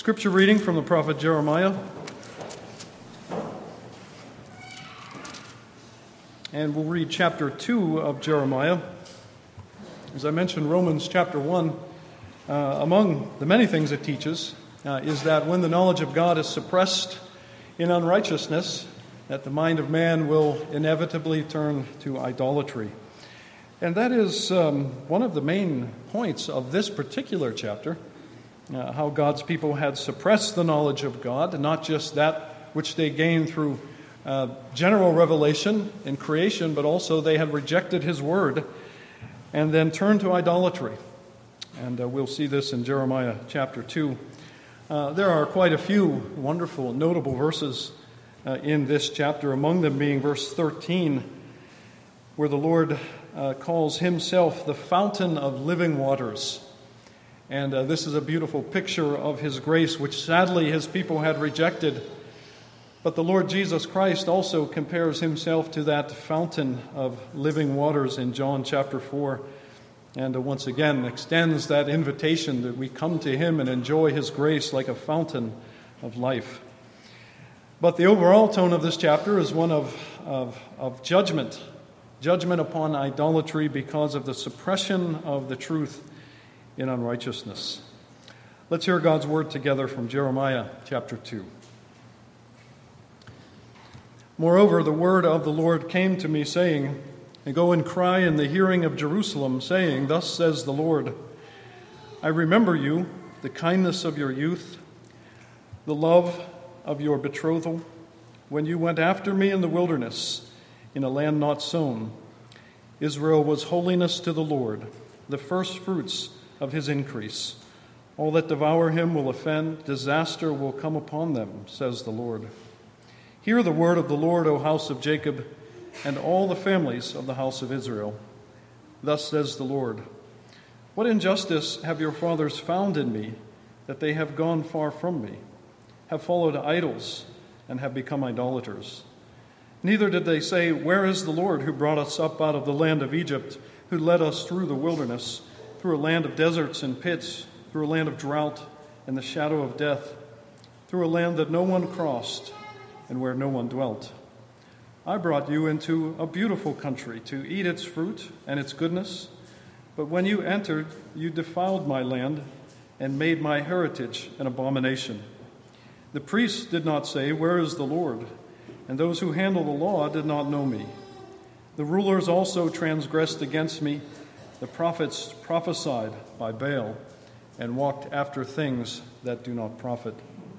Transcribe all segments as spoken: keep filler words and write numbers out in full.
Scripture reading from the prophet Jeremiah. And we'll read chapter two of Jeremiah. As I mentioned, Romans chapter one, uh, among the many things it teaches, uh, is that when the knowledge of God is suppressed in unrighteousness, that the mind of man will inevitably turn to idolatry. And that is um, one of the main points of this particular chapter, uh, how God's people had suppressed the knowledge of God, not just that which they gained through uh, general revelation in creation, but also they had rejected His word and then turned to idolatry. And uh, we'll see this in Jeremiah chapter two. Uh, there are quite a few wonderful, notable verses uh, in this chapter, among them being verse thirteen, where the Lord uh, calls Himself the fountain of living waters. And uh, this is a beautiful picture of His grace, which sadly His people had rejected. But the Lord Jesus Christ also compares Himself to that fountain of living waters in John chapter four. And uh, once again extends that invitation that we come to Him and enjoy His grace like a fountain of life. But the overall tone of this chapter is one of, of, of judgment. Judgment upon idolatry because of the suppression of the truth in unrighteousness. Let's hear God's word together from Jeremiah chapter two. Moreover, the word of the Lord came to me, saying, Go and cry in the hearing of Jerusalem, saying, Thus says the Lord, I remember you, the kindness of your youth, the love of your betrothal, when you went after me in the wilderness, in a land not sown. Israel was holiness to the Lord, the first fruits of His increase. All that devour him will offend, disaster will come upon them, says the Lord. Hear the word of the Lord, O house of Jacob, and all the families of the house of Israel. Thus says the Lord, What injustice have your fathers found in me, that they have gone far from me, have followed idols, and have become idolaters? Neither did they say, Where is the Lord who brought us up out of the land of Egypt, who led us through the wilderness, through a land of deserts and pits, through a land of drought and the shadow of death, through a land that no one crossed and where no one dwelt? I brought you into a beautiful country to eat its fruit and its goodness, but when you entered, you defiled my land and made my heritage an abomination. The priests did not say, Where is the Lord? And those who handle the law did not know me. The rulers also transgressed against me. The prophets prophesied by Baal and walked after things that do not profit.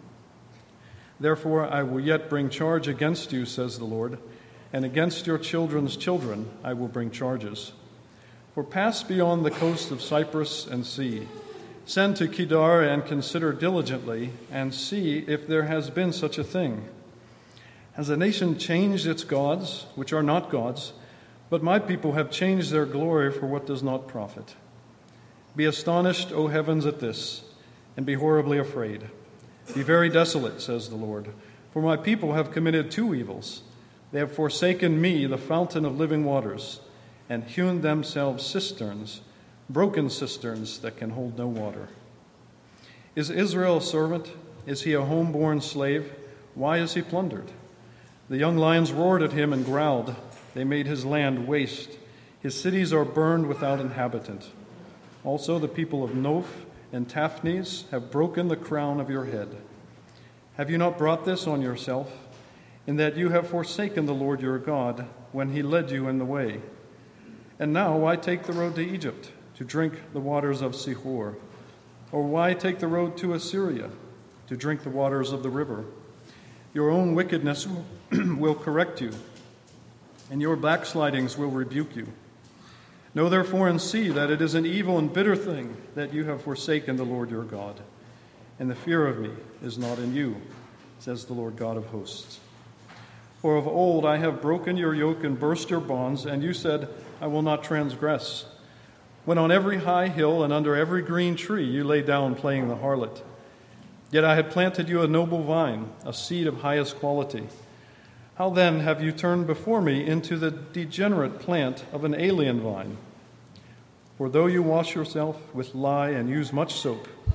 Therefore I will yet bring charge against you, says the Lord, and against your children's children I will bring charges. For pass beyond the coast of Cyprus and see. Send to Kedar and consider diligently, and see if there has been such a thing. Has a nation changed its gods, which are not gods, but my people have changed their glory for what does not profit? Be astonished, O heavens, at this, and be horribly afraid. Be very desolate, says the Lord, for my people have committed two evils. They have forsaken me, the fountain of living waters, and hewn themselves cisterns, broken cisterns that can hold no water. Is Israel a servant? Is he a homeborn slave? Why is he plundered? The young lions roared at him and growled. They made his land waste. His cities are burned without inhabitant. Also the people of Noph and Taphnes have broken the crown of your head. Have you not brought this on yourself, in that you have forsaken the Lord your God when He led you in the way? And now why take the road to Egypt, to drink the waters of Sihor? Or why take the road to Assyria, to drink the waters of the river? Your own wickedness will correct you, and your backslidings will rebuke you. Know therefore and see that it is an evil and bitter thing that you have forsaken the Lord your God, and the fear of me is not in you, says the Lord God of hosts. For of old I have broken your yoke and burst your bonds, and you said, I will not transgress. When on every high hill and under every green tree you lay down playing the harlot. Yet I had planted you a noble vine, a seed of highest quality. How then have you turned before me into the degenerate plant of an alien vine? For though you wash yourself with lye and use much soap,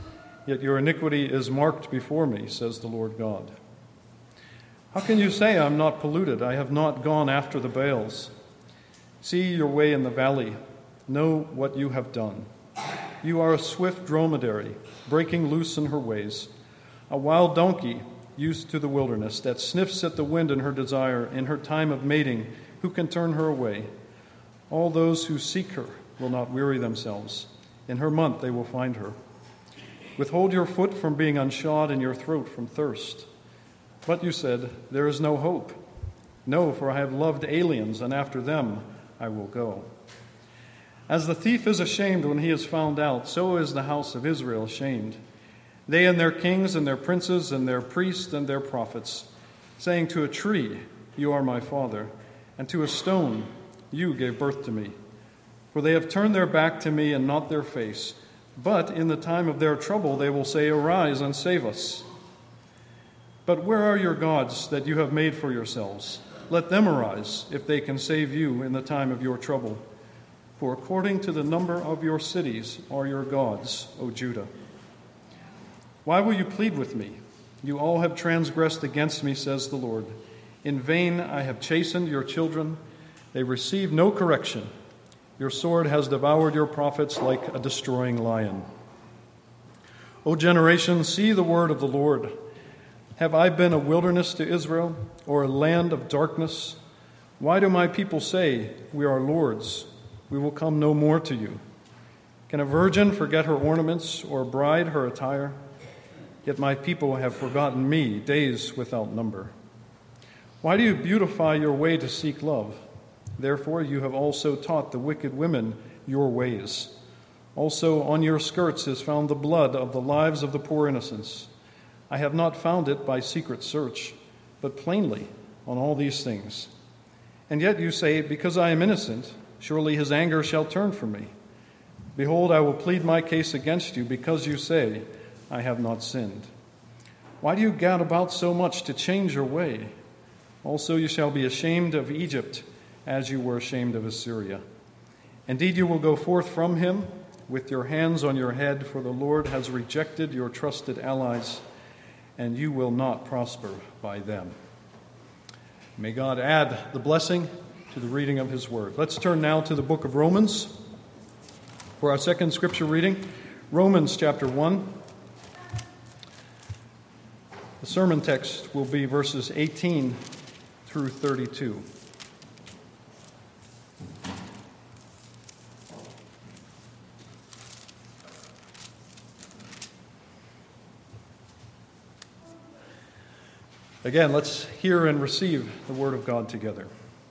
yet your iniquity is marked before me, says the Lord God. How can you say I'm not polluted? I have not gone after the Baals. See your way in the valley. Know what you have done. You are a swift dromedary, breaking loose in her ways, a wild donkey used to the wilderness that sniffs at the wind in her desire, in her time of mating. Who can turn her away? All those who seek her will not weary themselves. In her month they will find her. Withhold your foot from being unshod and your throat from thirst. But you said, there is no hope. No, for I have loved aliens, and after them I will go. As the thief is ashamed when he is found out, so is the house of Israel ashamed. They and their kings and their princes and their priests and their prophets, saying to a tree, you are my father, and to a stone, you gave birth to me. For they have turned their back to me and not their face. But in the time of their trouble they will say, arise and save us. But where are your gods that you have made for yourselves? Let them arise, if they can save you in the time of your trouble. For according to the number of your cities are your gods, O Judah. Why will you plead with me? You all have transgressed against me, says the Lord. In vain I have chastened your children. They receive no correction. Your sword has devoured your prophets like a destroying lion. O generation, see the word of the Lord. Have I been a wilderness to Israel, or a land of darkness? Why do my people say, we are lords, we will come no more to you? Can a virgin forget her ornaments, or a bride her attire? Yet my people have forgotten me days without number. Why do you beautify your way to seek love? Therefore you have also taught the wicked women your ways. Also on your skirts is found the blood of the lives of the poor innocents. I have not found it by secret search, but plainly on all these things. And yet you say, because I am innocent, surely his anger shall turn from me. Behold, I will plead my case against you, because you say, I have not sinned. Why do you gad about so much to change your way? Also you shall be ashamed of Egypt, as you were ashamed of Assyria. Indeed, you will go forth from him with your hands on your head, for the Lord has rejected your trusted allies, and you will not prosper by them. May God add the blessing to the reading of his word. Let's turn now to the book of Romans for our second scripture reading. Romans chapter one. The sermon text will be verses eighteen through thirty-two. Again, let's hear and receive the word of God together.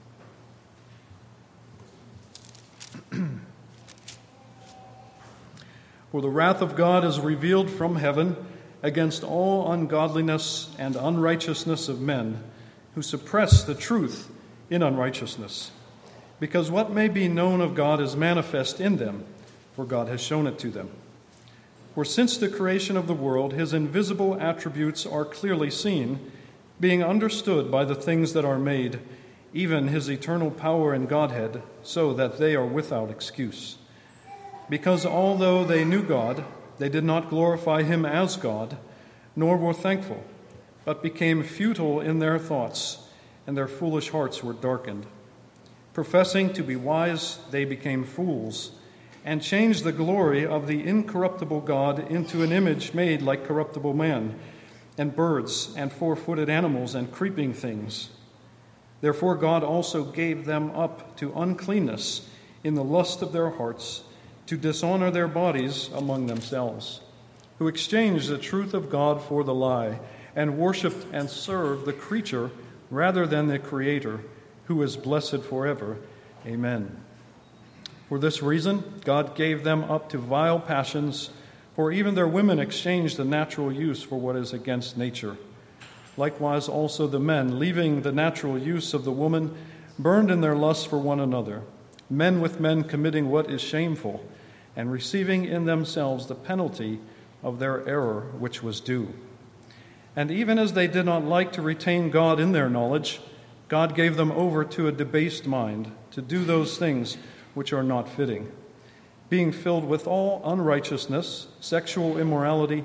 For the wrath of God is revealed from heaven against all ungodliness and unrighteousness of men who suppress the truth in unrighteousness. Because what may be known of God is manifest in them, for God has shown it to them. For since the creation of the world, his invisible attributes are clearly seen, being understood by the things that are made, even his eternal power and Godhead, so that they are without excuse. Because although they knew God, they did not glorify him as God, nor were thankful, but became futile in their thoughts, and their foolish hearts were darkened. Professing to be wise, they became fools, and changed the glory of the incorruptible God into an image made like corruptible man, and birds, and four-footed animals, and creeping things. Therefore God also gave them up to uncleanness in the lust of their hearts, to dishonor their bodies among themselves, who exchanged the truth of God for the lie, and worshipped and served the creature rather than the Creator, who is blessed forever. Amen. For this reason, God gave them up to vile passions, for even their women exchanged the natural use for what is against nature. Likewise also the men, leaving the natural use of the woman, burned in their lust for one another, men with men committing what is shameful, and receiving in themselves the penalty of their error which was due. And even as they did not like to retain God in their knowledge, God gave them over to a debased mind to do those things which are not fitting, being filled with all unrighteousness, sexual immorality,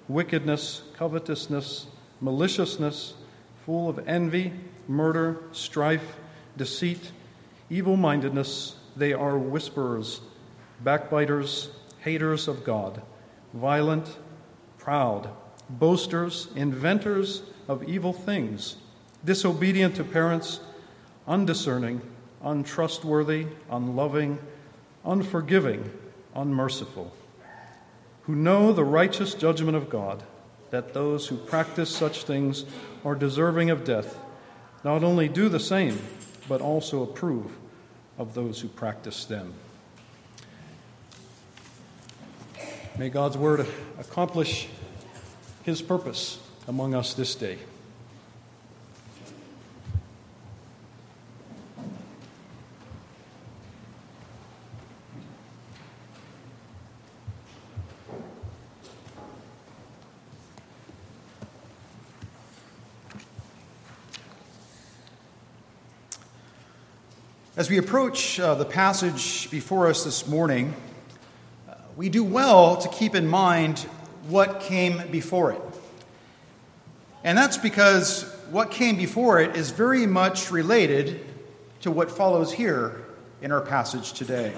wickedness, covetousness, maliciousness, full of envy, murder, strife, deceit, evil-mindedness. They are whisperers, backbiters, haters of God, violent, proud, boasters, inventors of evil things, disobedient to parents, undiscerning, untrustworthy, unloving, unforgiving, unmerciful, who know the righteous judgment of God, that those who practice such things are deserving of death, not only do the same, but also approve of those who practice them. May God's word accomplish his purpose among us this day. As we approach uh, the passage before us this morning, uh, we do well to keep in mind what came before it. And that's because what came before it is very much related to what follows here in our passage today.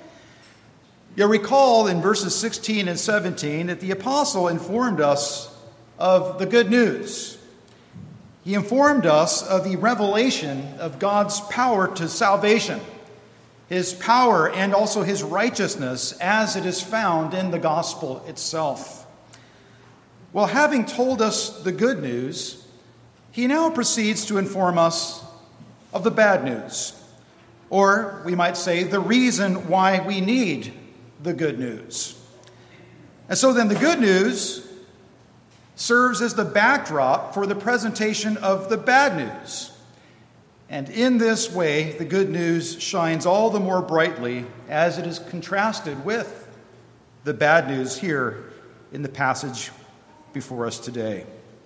You'll recall in verses sixteen and seventeen that the apostle informed us of the good news. He informed us of the revelation of God's power to salvation, his power and also his righteousness as it is found in the gospel itself. Well, having told us the good news, he now proceeds to inform us of the bad news, or we might say the reason why we need the good news. And so then the good news serves as the backdrop for the presentation of the bad news. And in this way, the good news shines all the more brightly as it is contrasted with the bad news here in the passage before us today.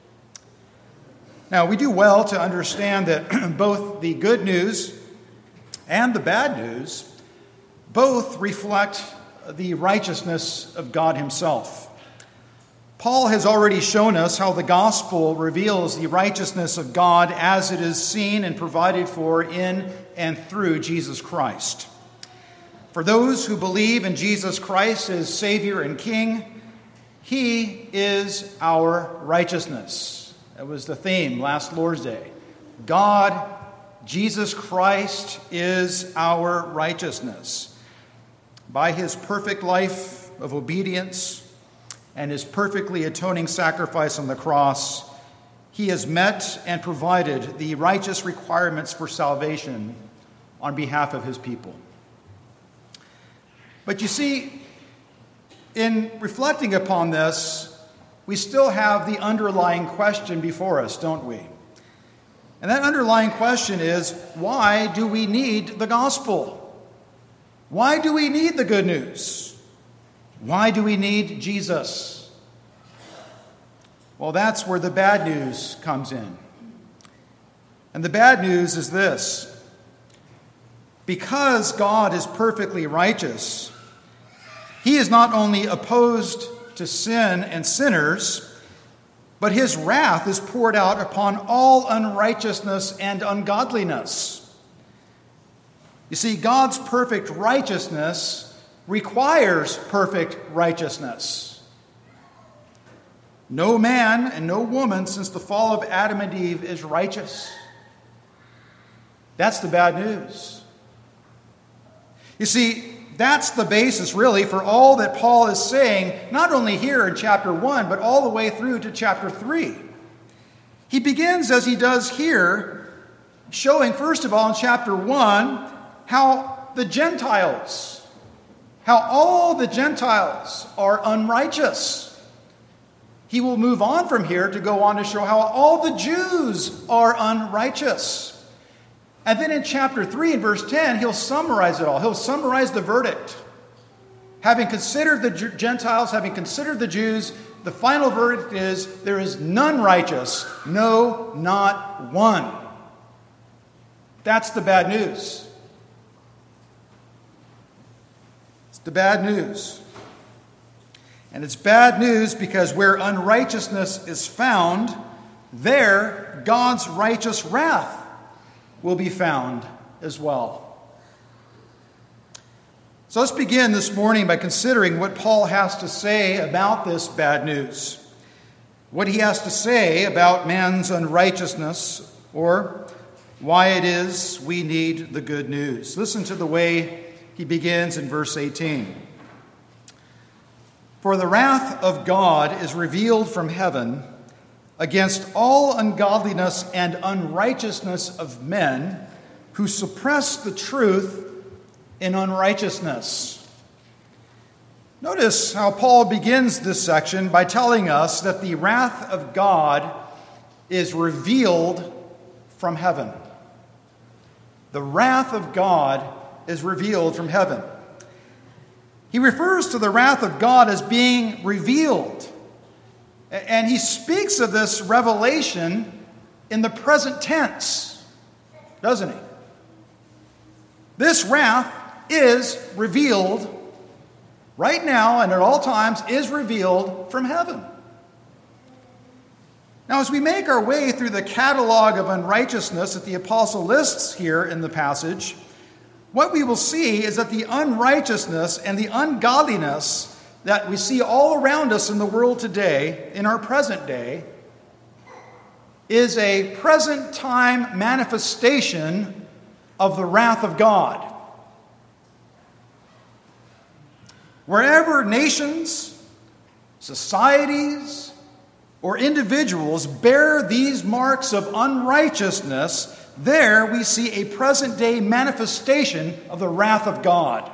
Now, we do well to understand that both the good news and the bad news both reflect the righteousness of God himself. Paul has already shown us how the gospel reveals the righteousness of God as it is seen and provided for in and through Jesus Christ. For those who believe in Jesus Christ as Savior and King, he is our righteousness. That was the theme last Lord's Day. God, Jesus Christ, is our righteousness. By his perfect life of obedience and his perfectly atoning sacrifice on the cross, he has met and provided the righteous requirements for salvation on behalf of his people. But you see, in reflecting upon this, we still have the underlying question before us, don't we? And that underlying question is, why do we need the gospel? Why do we need the good news? Why do we need Jesus? Well, that's where the bad news comes in. And the bad news is this. Because God is perfectly righteous, he is not only opposed to sin and sinners, but his wrath is poured out upon all unrighteousness and ungodliness. You see, God's perfect righteousness requires perfect righteousness. No man and no woman since the fall of Adam and Eve is righteous. That's the bad news. You see, that's the basis really for all that Paul is saying, not only here in chapter one, but all the way through to chapter three. He begins, as he does here, showing first of all in chapter one how the Gentiles How all the Gentiles are unrighteous. He will move on from here to go on to show how all the Jews are unrighteous. And then in chapter three and verse ten, he'll summarize it all. He'll summarize the verdict. Having considered the Gentiles, having considered the Jews, the final verdict is, there is none righteous, no, not one. That's the bad news. The bad news. And it's bad news because where unrighteousness is found, there God's righteous wrath will be found as well. So let's begin this morning by considering what Paul has to say about this bad news. What he has to say about man's unrighteousness, or why it is we need the good news. Listen to the way he begins in verse eighteen. For the wrath of God is revealed from heaven against all ungodliness and unrighteousness of men who suppress the truth in unrighteousness. Notice how Paul begins this section by telling us that the wrath of God is revealed from heaven. The wrath of God is revealed from heaven. He refers to the wrath of God as being revealed. And he speaks of this revelation in the present tense, doesn't he? This wrath is revealed right now and at all times is revealed from heaven. Now, as we make our way through the catalog of unrighteousness that the apostle lists here in the passage, what we will see is that the unrighteousness and the ungodliness that we see all around us in the world today, in our present day, is a present time manifestation of the wrath of God. Wherever nations, societies, or individuals bear these marks of unrighteousness, there we see a present-day manifestation of the wrath of God.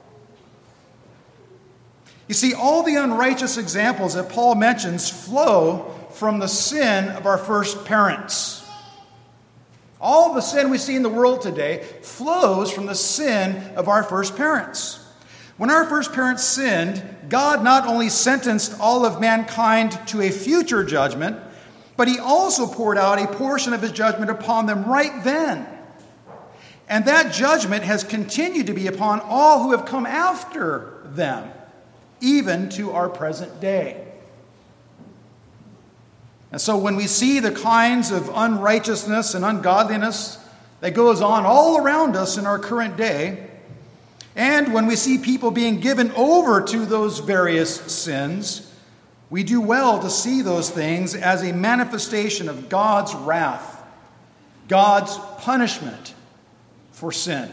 You see, all the unrighteous examples that Paul mentions flow from the sin of our first parents. All the sin we see in the world today flows from the sin of our first parents. When our first parents sinned, God not only sentenced all of mankind to a future judgment, but he also poured out a portion of his judgment upon them right then. And that judgment has continued to be upon all who have come after them, even to our present day. And so when we see the kinds of unrighteousness and ungodliness that goes on all around us in our current day, and when we see people being given over to those various sins, we do well to see those things as a manifestation of God's wrath, God's punishment for sin.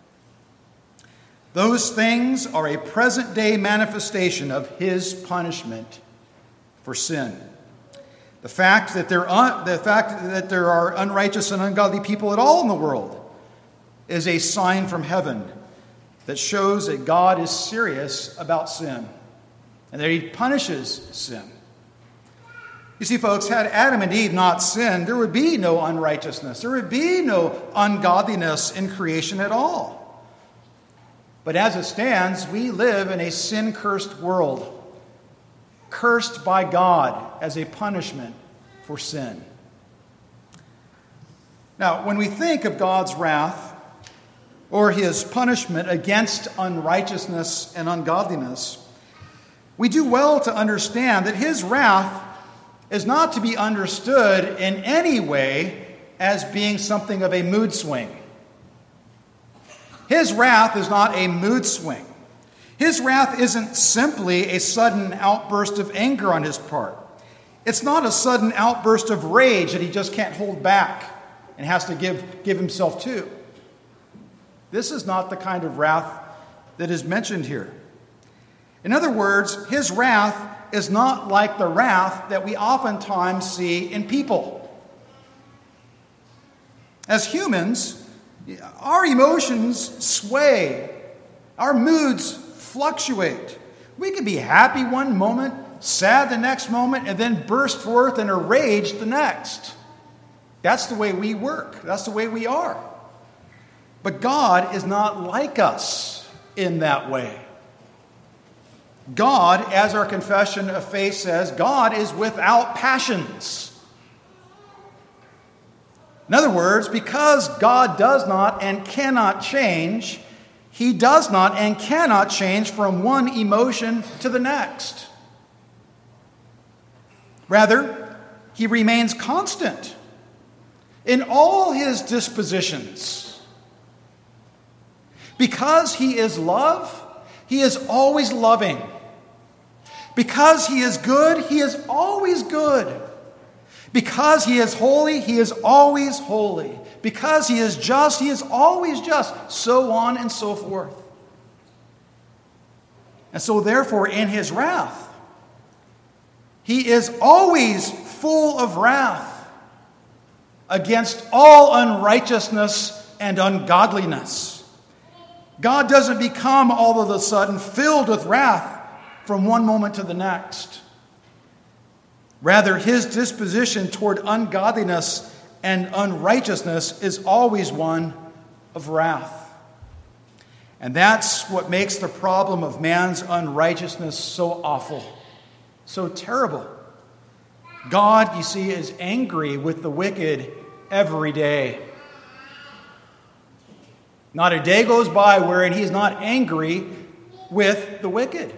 Those things are a present-day manifestation of his punishment for sin. The fact that there are, the fact that there are unrighteous and ungodly people at all in the world is a sign from heaven that shows that God is serious about sin and that he punishes sin. You see, folks, had Adam and Eve not sinned, there would be no unrighteousness. There would be no ungodliness in creation at all. But as it stands, we live in a sin-cursed world, cursed by God as a punishment for sin. Now, when we think of God's wrath or his punishment against unrighteousness and ungodliness, we do well to understand that his wrath is not to be understood in any way as being something of a mood swing. His wrath is not a mood swing. His wrath isn't simply a sudden outburst of anger on his part. It's not a sudden outburst of rage that he just can't hold back and has to give, give himself to. This is not the kind of wrath that is mentioned here. In other words, his wrath is not like the wrath that we oftentimes see in people. As humans, our emotions sway. Our moods fluctuate. We can be happy one moment, sad the next moment, and then burst forth in a rage the next. That's the way we work. That's the way we are. But God is not like us in that way. God, as our confession of faith says, God is without passions. In other words, because God does not and cannot change, he does not and cannot change from one emotion to the next. Rather, he remains constant in all his dispositions. Because he is love, he is always loving. Because he is good, he is always good. Because he is holy, he is always holy. Because he is just, he is always just. So on and so forth. And so therefore, in his wrath, he is always full of wrath against all unrighteousness and ungodliness. God doesn't become all of a sudden filled with wrath from one moment to the next. Rather, his disposition toward ungodliness and unrighteousness is always one of wrath. And that's what makes the problem of man's unrighteousness so awful, so terrible. God, you see, is angry with the wicked every day. Not a day goes by wherein he is not angry with the wicked.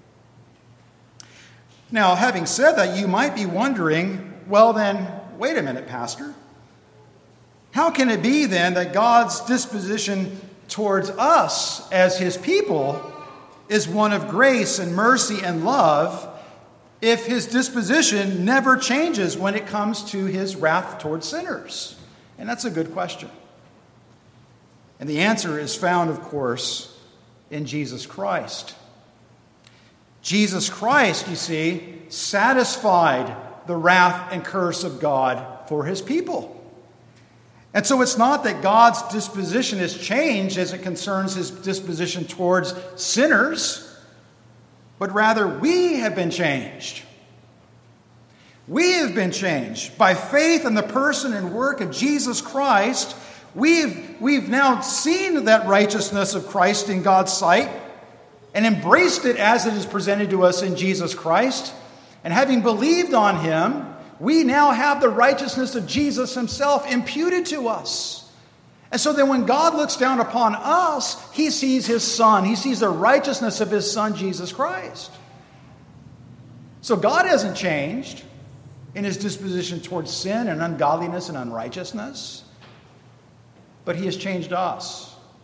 Now, having said that, you might be wondering, well then, wait a minute, Pastor. How can it be then that God's disposition towards us as his people is one of grace and mercy and love if his disposition never changes when it comes to his wrath towards sinners? And that's a good question. And the answer is found, of course, in Jesus Christ. Jesus Christ, you see, satisfied the wrath and curse of God for his people. And so it's not that God's disposition has changed as it concerns his disposition towards sinners, but rather we have been changed. We have been changed. By faith in the person and work of Jesus Christ, we've, we've now seen that righteousness of Christ in God's sight and embraced it as it is presented to us in Jesus Christ. And having believed on him, we now have the righteousness of Jesus himself imputed to us. And so then when God looks down upon us, he sees his Son. He sees the righteousness of his Son, Jesus Christ. So God hasn't changed in his disposition towards sin and ungodliness and unrighteousness, but he has changed us.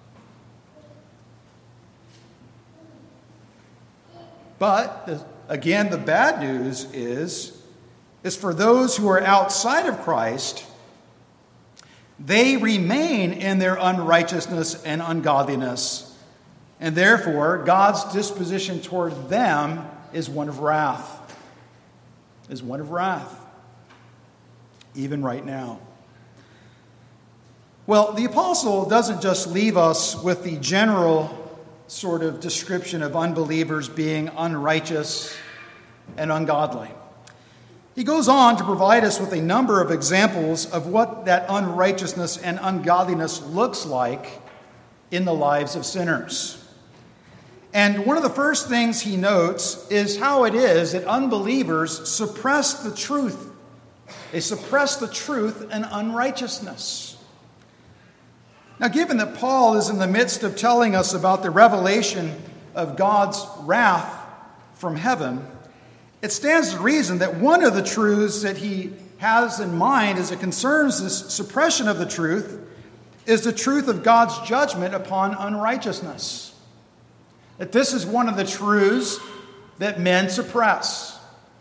But, again, the bad news is, is for those who are outside of Christ, they remain in their unrighteousness and ungodliness. And therefore, God's disposition toward them is one of wrath. Is one of wrath. Even right now. Well, the apostle doesn't just leave us with the general sort of description of unbelievers being unrighteous and ungodly. He goes on to provide us with a number of examples of what that unrighteousness and ungodliness looks like in the lives of sinners. And one of the first things he notes is how it is that unbelievers suppress the truth. They suppress the truth and unrighteousness. Now, given that Paul is in the midst of telling us about the revelation of God's wrath from heaven, it stands to reason that one of the truths that he has in mind as it concerns this suppression of the truth is the truth of God's judgment upon unrighteousness. That this is one of the truths that men suppress.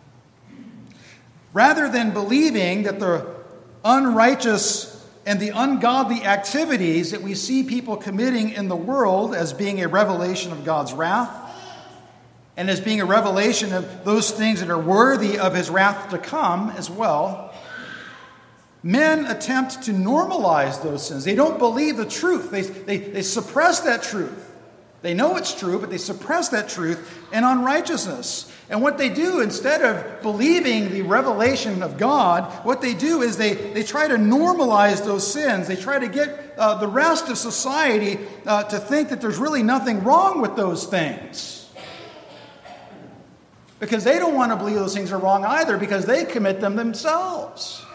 Rather than believing that the unrighteous and the ungodly activities that we see people committing in the world as being a revelation of God's wrath, and as being a revelation of those things that are worthy of his wrath to come as well, men attempt to normalize those sins. They don't believe the truth. They, they, they suppress that truth. They know it's true, but they suppress that truth in unrighteousness. And what they do, instead of believing the revelation of God, what they do is they, they try to normalize those sins. They try to get uh, the rest of society uh, to think that there's really nothing wrong with those things. Because they don't want to believe those things are wrong either, because they commit them themselves.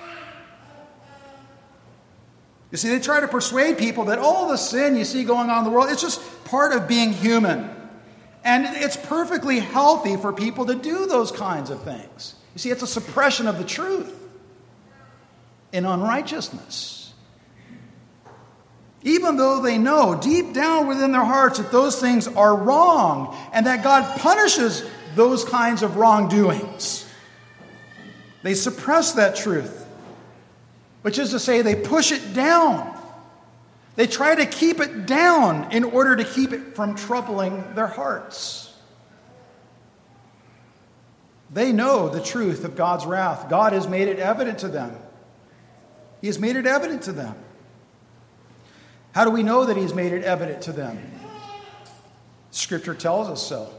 You see, they try to persuade people that all the sin you see going on in the world, it's just part of being human. And it's perfectly healthy for people to do those kinds of things. You see, it's a suppression of the truth in unrighteousness. Even though they know deep down within their hearts that those things are wrong and that God punishes those kinds of wrongdoings, they suppress that truth, which is to say they push it down. They try to keep it down in order to keep it from troubling their hearts. They know the truth of God's wrath. God has made it evident to them. He has made it evident to them. How do we know that He's made it evident to them? Scripture tells us so.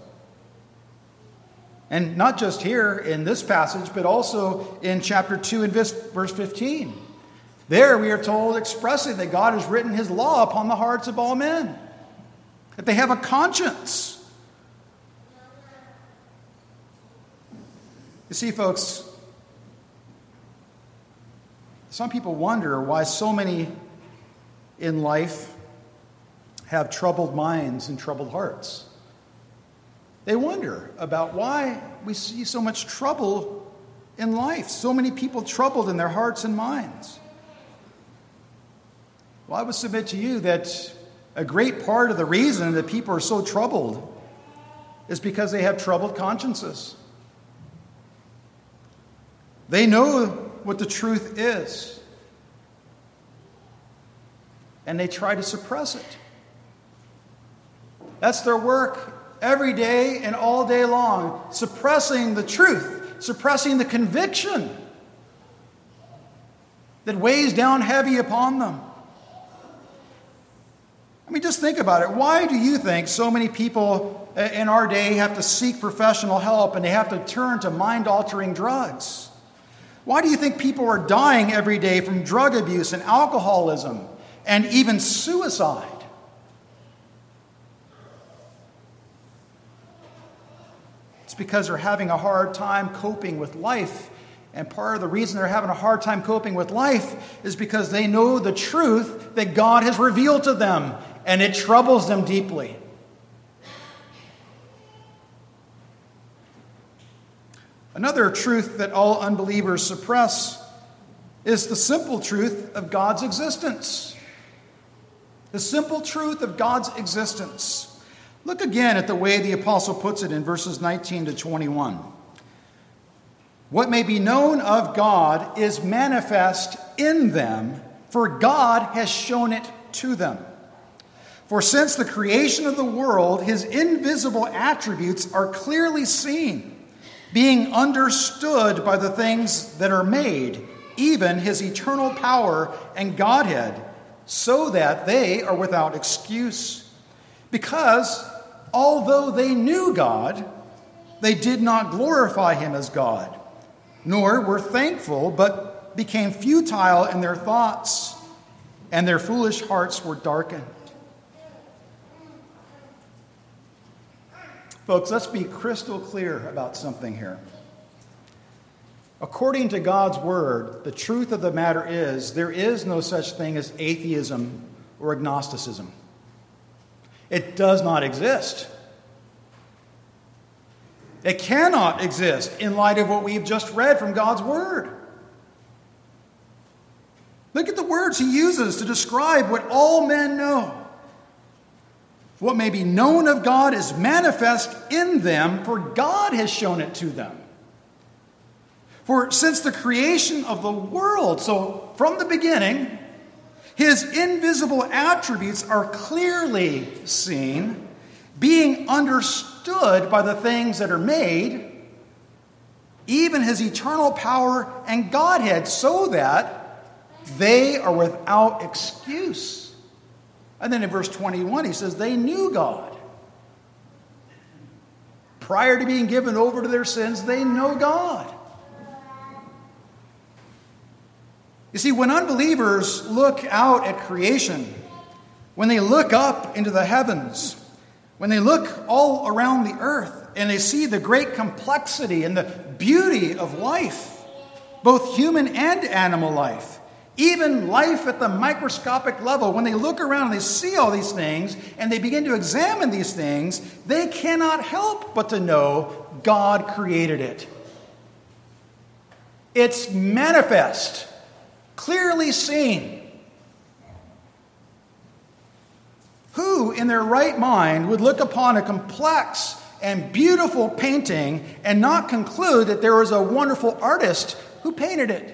And not just here in this passage, but also in chapter two and verse fifteen. There we are told expressly that God has written His law upon the hearts of all men, that they have a conscience. You see, folks, some people wonder why so many in life have troubled minds and troubled hearts. They wonder about why we see so much trouble in life, so many people troubled in their hearts and minds. Well, I would submit to you that a great part of the reason that people are so troubled is because they have troubled consciences. They know what the truth is, and they try to suppress it. That's their work every day and all day long, suppressing the truth, suppressing the conviction that weighs down heavy upon them. I mean, just think about it. Why do you think so many people in our day have to seek professional help and they have to turn to mind-altering drugs? Why do you think people are dying every day from drug abuse and alcoholism and even suicide? It's because they're having a hard time coping with life. And part of the reason they're having a hard time coping with life is because they know the truth that God has revealed to them, and it troubles them deeply. Another truth that all unbelievers suppress is the simple truth of God's existence. The simple truth of God's existence. Look again at the way the apostle puts it in verses nineteen to twenty-one. What may be known of God is manifest in them, for God has shown it to them. For since the creation of the world, His invisible attributes are clearly seen, being understood by the things that are made, even His eternal power and Godhead, so that they are without excuse. Because although they knew God, they did not glorify Him as God, nor were thankful, but became futile in their thoughts, and their foolish hearts were darkened. Folks, let's be crystal clear about something here. According to God's word, the truth of the matter is there is no such thing as atheism or agnosticism. It does not exist. It cannot exist in light of what we've just read from God's word. Look at the words He uses to describe what all men know. What may be known of God is manifest in them, for God has shown it to them. For since the creation of the world, so from the beginning, His invisible attributes are clearly seen, being understood by the things that are made, even His eternal power and Godhead, so that they are without excuse. And then in verse twenty-one, he says, they knew God. Prior to being given over to their sins, they know God. You see, when unbelievers look out at creation, when they look up into the heavens, when they look all around the earth, and they see the great complexity and the beauty of life, both human and animal life, even life at the microscopic level, when they look around and they see all these things and they begin to examine these things, they cannot help but to know God created it. It's manifest, clearly seen. Who in their right mind would look upon a complex and beautiful painting and not conclude that there was a wonderful artist who painted it?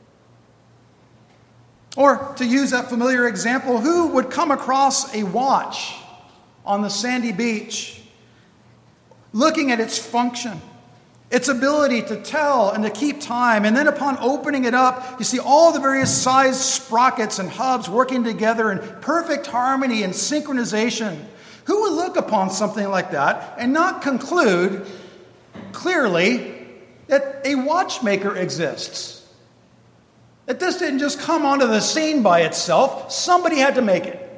Or, to use that familiar example, who would come across a watch on the sandy beach, looking at its function, its ability to tell and to keep time, and then upon opening it up, you see all the various sized sprockets and hubs working together in perfect harmony and synchronization? Who would look upon something like that and not conclude clearly that a watchmaker exists? That this didn't just come onto the scene by itself. Somebody had to make it.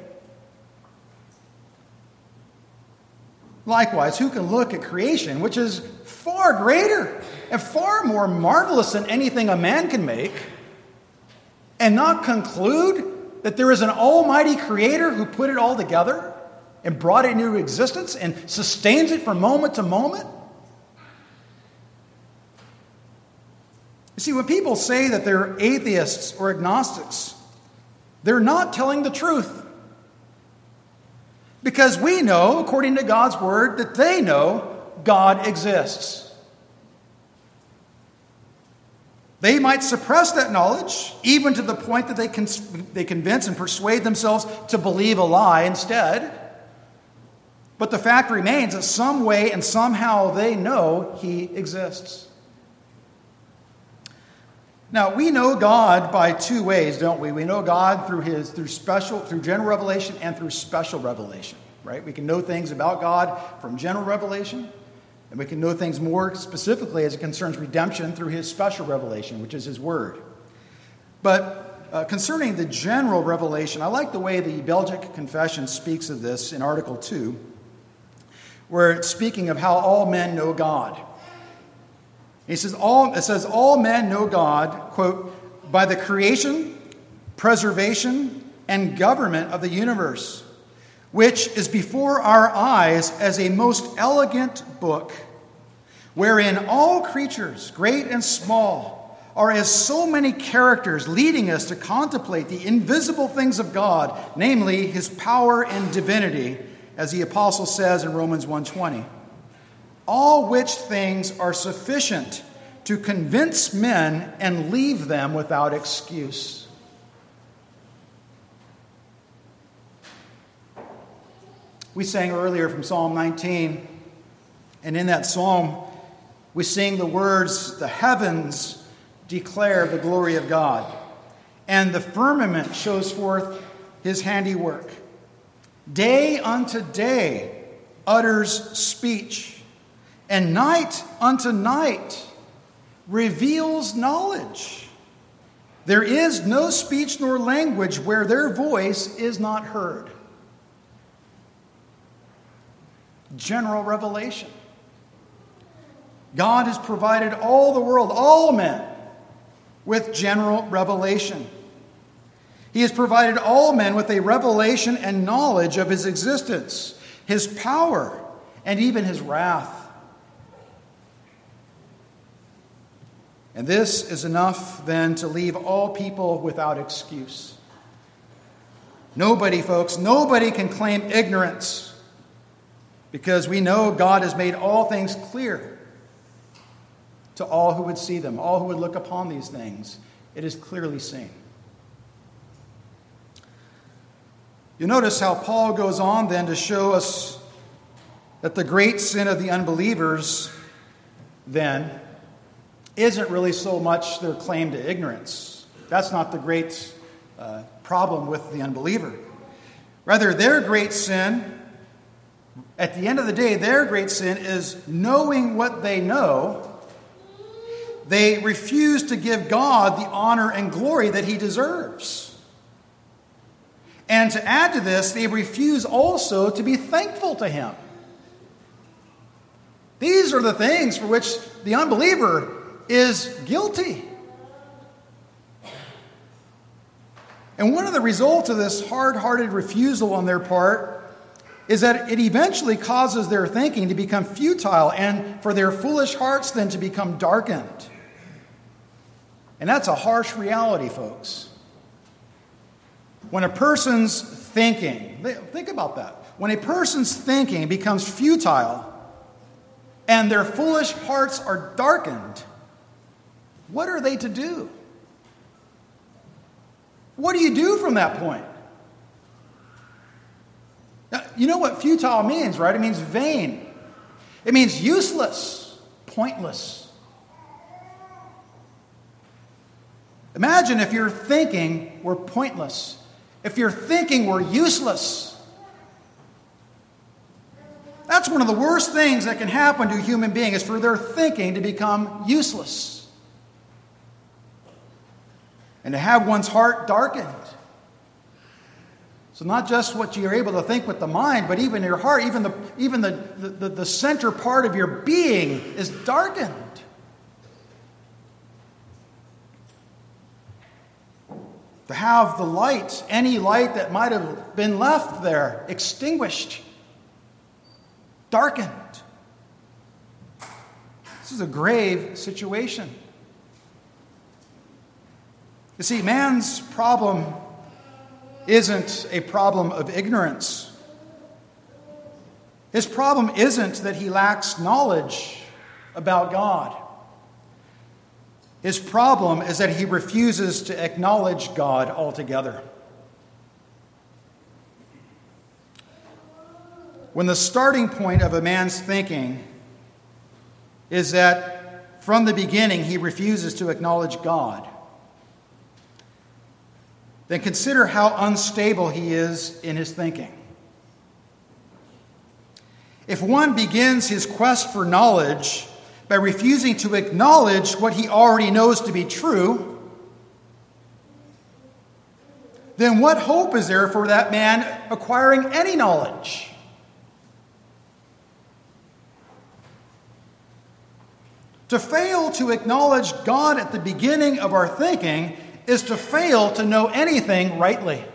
Likewise, who can look at creation, which is far greater and far more marvelous than anything a man can make, and not conclude that there is an almighty creator who put it all together and brought it into existence and sustains it from moment to moment? You see, when people say that they're atheists or agnostics, they're not telling the truth. Because we know, according to God's word, that they know God exists. They might suppress that knowledge, even to the point that they can they convince and persuade themselves to believe a lie instead. But the fact remains that some way and somehow they know He exists. Now, we know God by two ways, don't we? We know God through his through special through general revelation and through special revelation, right? We can know things about God from general revelation, and we can know things more specifically as it concerns redemption through his special revelation, which is his word. But uh, concerning the general revelation, I like the way the Belgic Confession speaks of this in Article two, where it's speaking of how all men know God. He says, all, it says, all men know God, quote, by the creation, preservation, and government of the universe, which is before our eyes as a most elegant book, wherein all creatures, great and small, are as so many characters leading us to contemplate the invisible things of God, namely his power and divinity, as the apostle says in Romans one twenty. All which things are sufficient to convince men and leave them without excuse. We sang earlier from Psalm nineteen, and in that psalm we sing the words, "The heavens declare the glory of God, and the firmament shows forth his handiwork. Day unto day utters speech, and night unto night reveals knowledge. There is no speech nor language where their voice is not heard." General revelation. God has provided all the world, all men, with general revelation. He has provided all men with a revelation and knowledge of his existence, his power, and even his wrath. And this is enough, then, to leave all people without excuse. Nobody, folks, nobody can claim ignorance, because we know God has made all things clear to all who would see them, all who would look upon these things. It is clearly seen. You notice how Paul goes on then to show us that the great sin of the unbelievers, then, isn't really so much their claim to ignorance. That's not the great uh, problem with the unbeliever. Rather, their great sin, at the end of the day, their great sin is knowing what they know. They refuse to give God the honor and glory that he deserves. And to add to this, they refuse also to be thankful to him. These are the things for which the unbeliever is guilty. And one of the results of this hard-hearted refusal on their part is that it eventually causes their thinking to become futile and for their foolish hearts then to become darkened. And that's a harsh reality, folks. When a person's thinking, think about that. When a person's thinking becomes futile and their foolish hearts are darkened, what are they to do? What do you do from that point? Now, you know what futile means, right? It means vain. It means useless, pointless. Imagine if your thinking were pointless, if your thinking were useless. That's one of the worst things that can happen to a human being, is for their thinking to become useless. And to have one's heart darkened. So not just what you're able to think with the mind, but even your heart, even the even the, the, the center part of your being is darkened. To have the light, any light that might have been left there, extinguished, darkened. This is a grave situation. You see, man's problem isn't a problem of ignorance. His problem isn't that he lacks knowledge about God. His problem is that he refuses to acknowledge God altogether. When the starting point of a man's thinking is that from the beginning he refuses to acknowledge God, then consider how unstable he is in his thinking. If one begins his quest for knowledge by refusing to acknowledge what he already knows to be true, then what hope is there for that man acquiring any knowledge? To fail to acknowledge God at the beginning of our thinking is to fail to know anything rightly.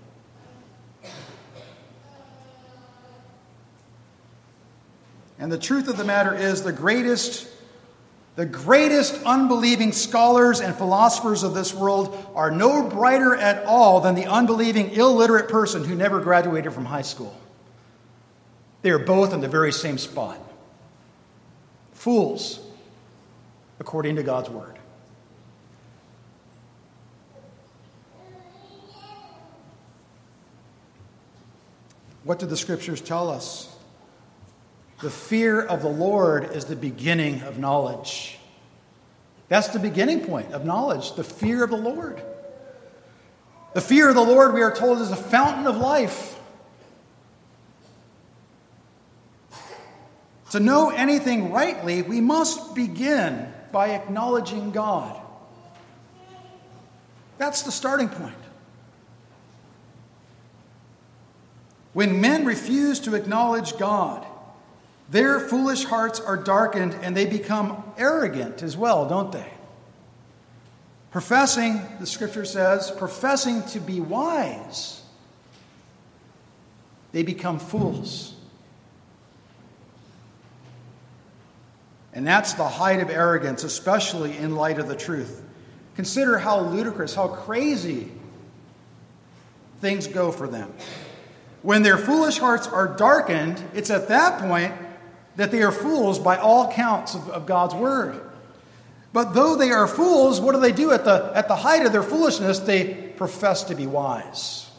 And the truth of the matter is, the greatest, the greatest unbelieving scholars and philosophers of this world are no brighter at all than the unbelieving, illiterate person who never graduated from high school. They are both in the very same spot. Fools, according to God's word. What do the scriptures tell us? The fear of the Lord is the beginning of knowledge. That's the beginning point of knowledge, the fear of the Lord. The fear of the Lord, we are told, is a fountain of life. To know anything rightly, we must begin by acknowledging God. That's the starting point. When men refuse to acknowledge God, their foolish hearts are darkened and they become arrogant as well, don't they? Professing, the scripture says, professing to be wise, they become fools. And that's the height of arrogance, especially in light of the truth. Consider how ludicrous, how crazy things go for them. When their foolish hearts are darkened, it's at that point that they are fools by all counts of, of God's word. But though they are fools, what do they do at the, at the height of their foolishness? They profess to be wise.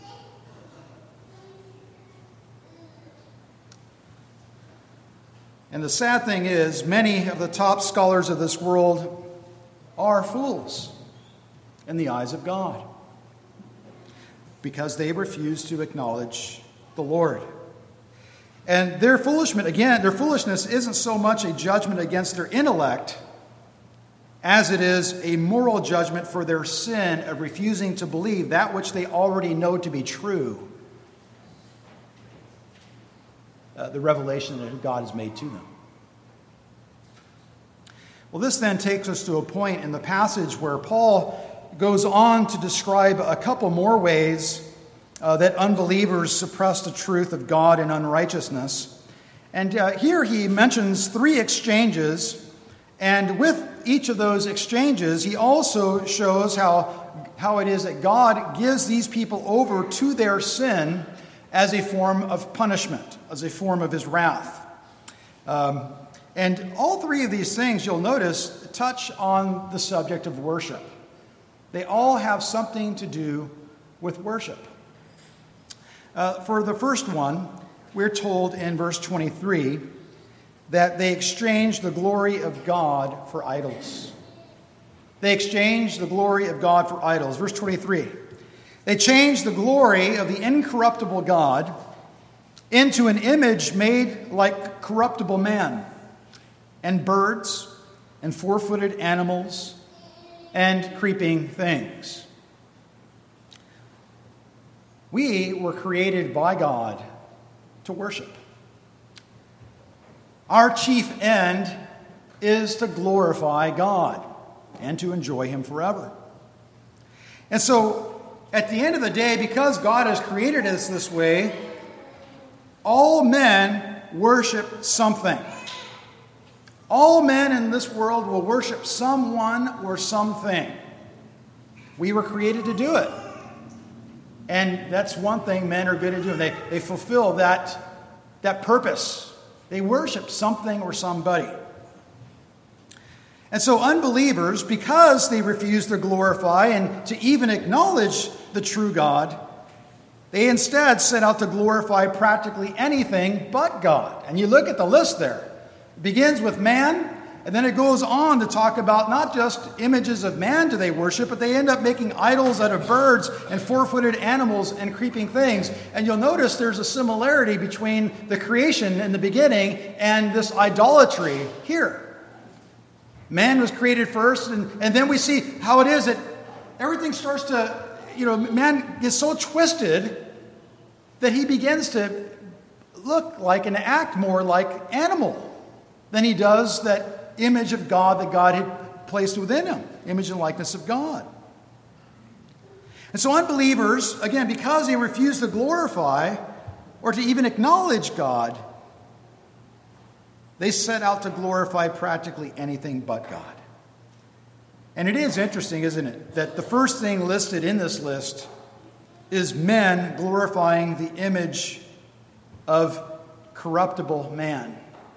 And the sad thing is, many of the top scholars of this world are fools in the eyes of God, because they refuse to acknowledge the Lord. And their foolishness, again, their foolishness isn't so much a judgment against their intellect as it is a moral judgment for their sin of refusing to believe that which they already know to be true. Uh, the revelation that God has made to them. Well, this then takes us to a point in the passage where Paul goes on to describe a couple more ways uh, that unbelievers suppress the truth of God in unrighteousness. And uh, here he mentions three exchanges, and with each of those exchanges, he also shows how, how it is that God gives these people over to their sin as a form of punishment, as a form of his wrath. Um, and all three of these things, you'll notice, touch on the subject of worship. They all have something to do with worship. Uh, for the first one, we're told in verse twenty-three that they exchanged the glory of God for idols. They exchanged the glory of God for idols. Verse twenty-three. They changed the glory of the incorruptible God into an image made like corruptible man, and birds, and four-footed animals, and creeping things. We were created by God to worship. Our chief end is to glorify God and to enjoy him forever. And so, at the end of the day, because God has created us this way, all men worship something. All men in this world will worship someone or something. We were created to do it. And that's one thing men are good at doing. They, they fulfill that, that purpose. They worship something or somebody. And so unbelievers, because they refuse to glorify and to even acknowledge the true God, they instead set out to glorify practically anything but God. And you look at the list there. It begins with man, and then it goes on to talk about not just images of man do they worship, but they end up making idols out of birds and four-footed animals and creeping things. And you'll notice there's a similarity between the creation in the beginning and this idolatry here. Man was created first, and, and then we see how it is that everything starts to, you know, man gets so twisted that he begins to look like and act more like animal than he does that image of God that God had placed within him, image and likeness of God. And so unbelievers, again, because they refuse to glorify or to even acknowledge God, they set out to glorify practically anything but God. And it is interesting, isn't it, that the first thing listed in this list is men glorifying the image of corruptible man.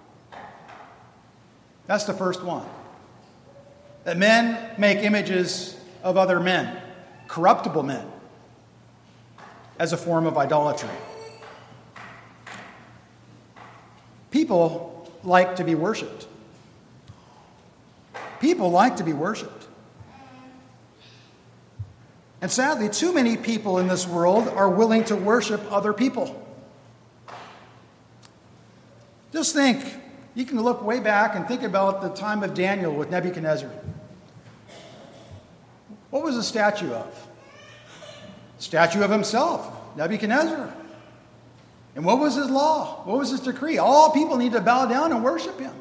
That's the first one. That men make images of other men, corruptible men, as a form of idolatry. People like to be worshipped. People like to be worshipped. And sadly, too many people in this world are willing to worship other people. Just think, you can look way back and think about the time of Daniel with Nebuchadnezzar. What was the statue of? Statue of himself, Nebuchadnezzar. And what was his law? What was his decree? All people need to bow down and worship him.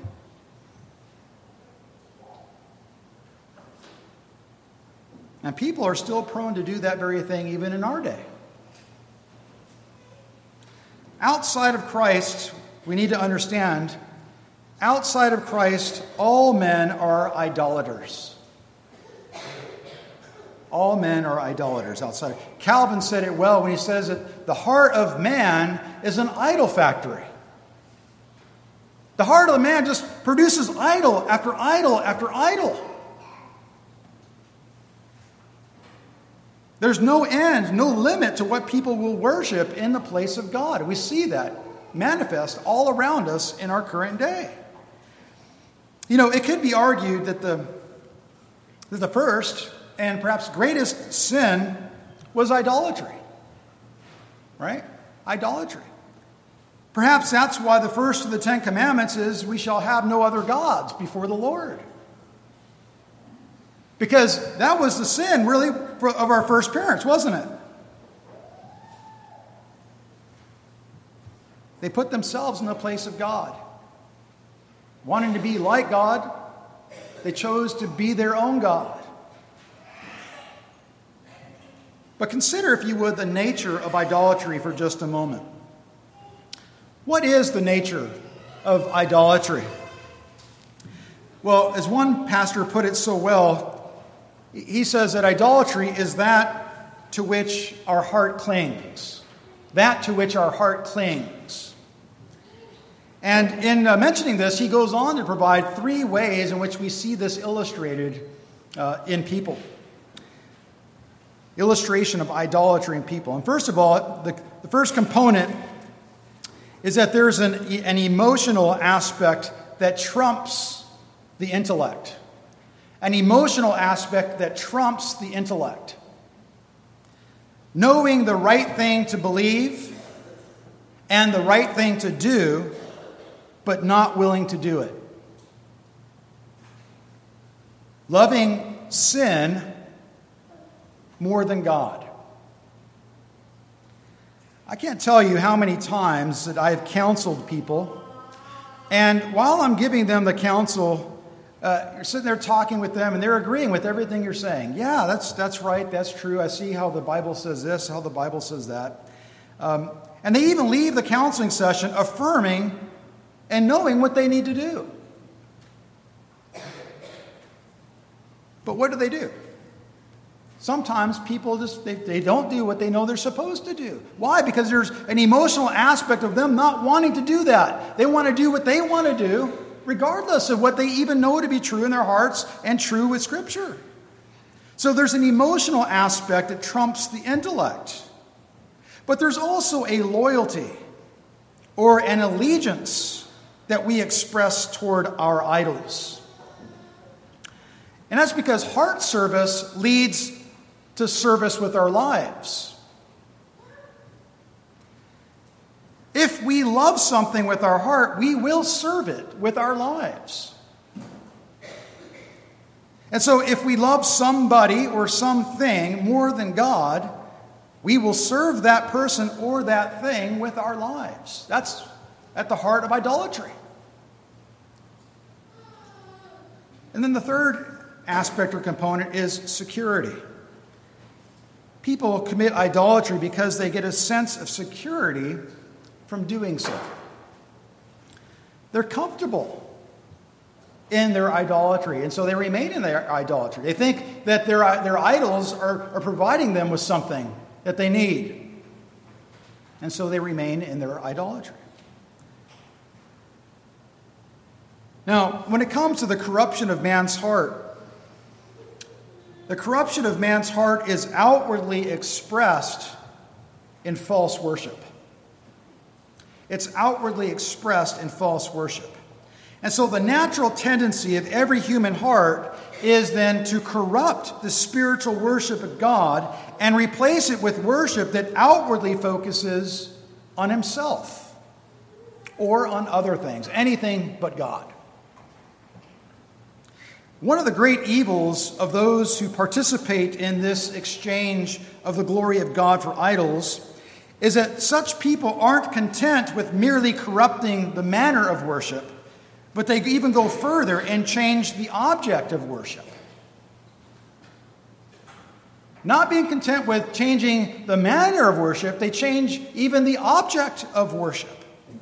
And people are still prone to do that very thing even in our day. Outside of Christ, we need to understand, outside of Christ, all men are idolaters. All men are idolaters outside. Calvin said it well when he says that the heart of man is an idol factory. The heart of the man just produces idol after idol after idol. There's no end, no limit to what people will worship in the place of God. We see that manifest all around us in our current day. You know, it could be argued that the, that the first and perhaps greatest sin was idolatry. Right? Idolatry. Perhaps that's why the first of the Ten Commandments is, we shall have no other gods before the Lord. Because that was the sin, really, of our first parents, wasn't it? They put themselves in the place of God. Wanting to be like God, they chose to be their own God. But consider, if you would, the nature of idolatry for just a moment. What is the nature of idolatry? Well, as one pastor put it so well, he says that idolatry is that to which our heart clings. That to which our heart clings. And in uh, mentioning this, he goes on to provide three ways in which we see this illustrated uh, in people. Illustration of idolatry in people. And first of all, the, the first component is that there's an, an emotional aspect that trumps the intellect. An emotional aspect that trumps the intellect. Knowing the right thing to believe and the right thing to do, but not willing to do it. Loving sin more than God. I can't tell you how many times that I've counseled people, and while I'm giving them the counsel, uh, you're sitting there talking with them, and they're agreeing with everything you're saying. Yeah, that's that's right, that's true. I see how the Bible says this, how the Bible says that. Um, and they even leave the counseling session affirming and knowing what they need to do. But what do they do? Sometimes people just, they, they don't do what they know they're supposed to do. Why? Because there's an emotional aspect of them not wanting to do that. They want to do what they want to do, regardless of what they even know to be true in their hearts and true with Scripture. So there's an emotional aspect that trumps the intellect. But there's also a loyalty or an allegiance that we express toward our idols. And that's because heart service leads to service with our lives. If we love something with our heart, we will serve it with our lives. And so if we love somebody or something more than God, we will serve that person or that thing with our lives. That's at the heart of idolatry. And then the third aspect or component is security. People commit idolatry because they get a sense of security from doing so. They're comfortable in their idolatry, and so they remain in their idolatry. They think that their, their idols are, are providing them with something that they need, and so they remain in their idolatry. Now, when it comes to the corruption of man's heart, the corruption of man's heart is outwardly expressed in false worship. It's outwardly expressed in false worship. And so the natural tendency of every human heart is then to corrupt the spiritual worship of God and replace it with worship that outwardly focuses on himself or on other things, anything but God. One of the great evils of those who participate in this exchange of the glory of God for idols is that such people aren't content with merely corrupting the manner of worship, but they even go further and change the object of worship. Not being content with changing the manner of worship, they change even the object of worship.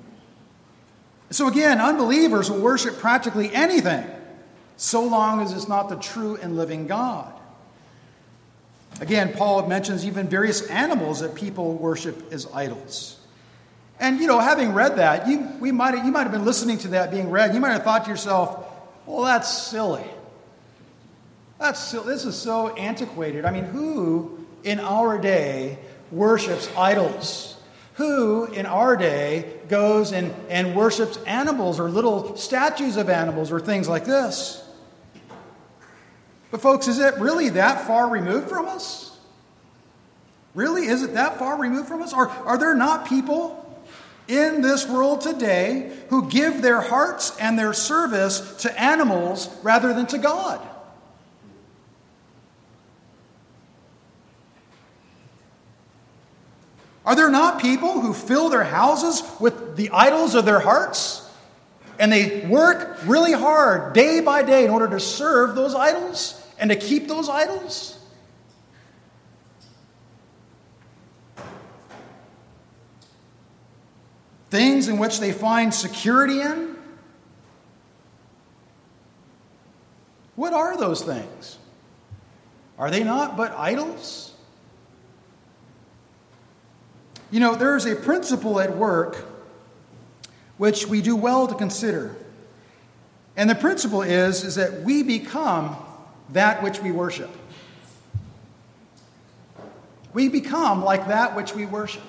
So again, unbelievers will worship practically anything, so long as it's not the true and living God. Again, Paul mentions even various animals that people worship as idols. And, you know, having read that, you, we might have, you might have been listening to that being read. You might have thought to yourself, well, that's silly. That's silly. This is so antiquated. I mean, who in our day worships idols? Who in our day goes and, and worships animals or little statues of animals or things like this? But folks, is it really that far removed from us? Really? Is it that far removed from us? Or are there not people in this world today who give their hearts and their service to animals rather than to God? Are there not people who fill their houses with the idols of their hearts? And they work really hard day by day in order to serve those idols and to keep those idols? Things in which they find security in? what are those things? Are they not but idols? You know, there is a principle at work which we do well to consider. And the principle is, is that we become that which we worship. We become like that which we worship.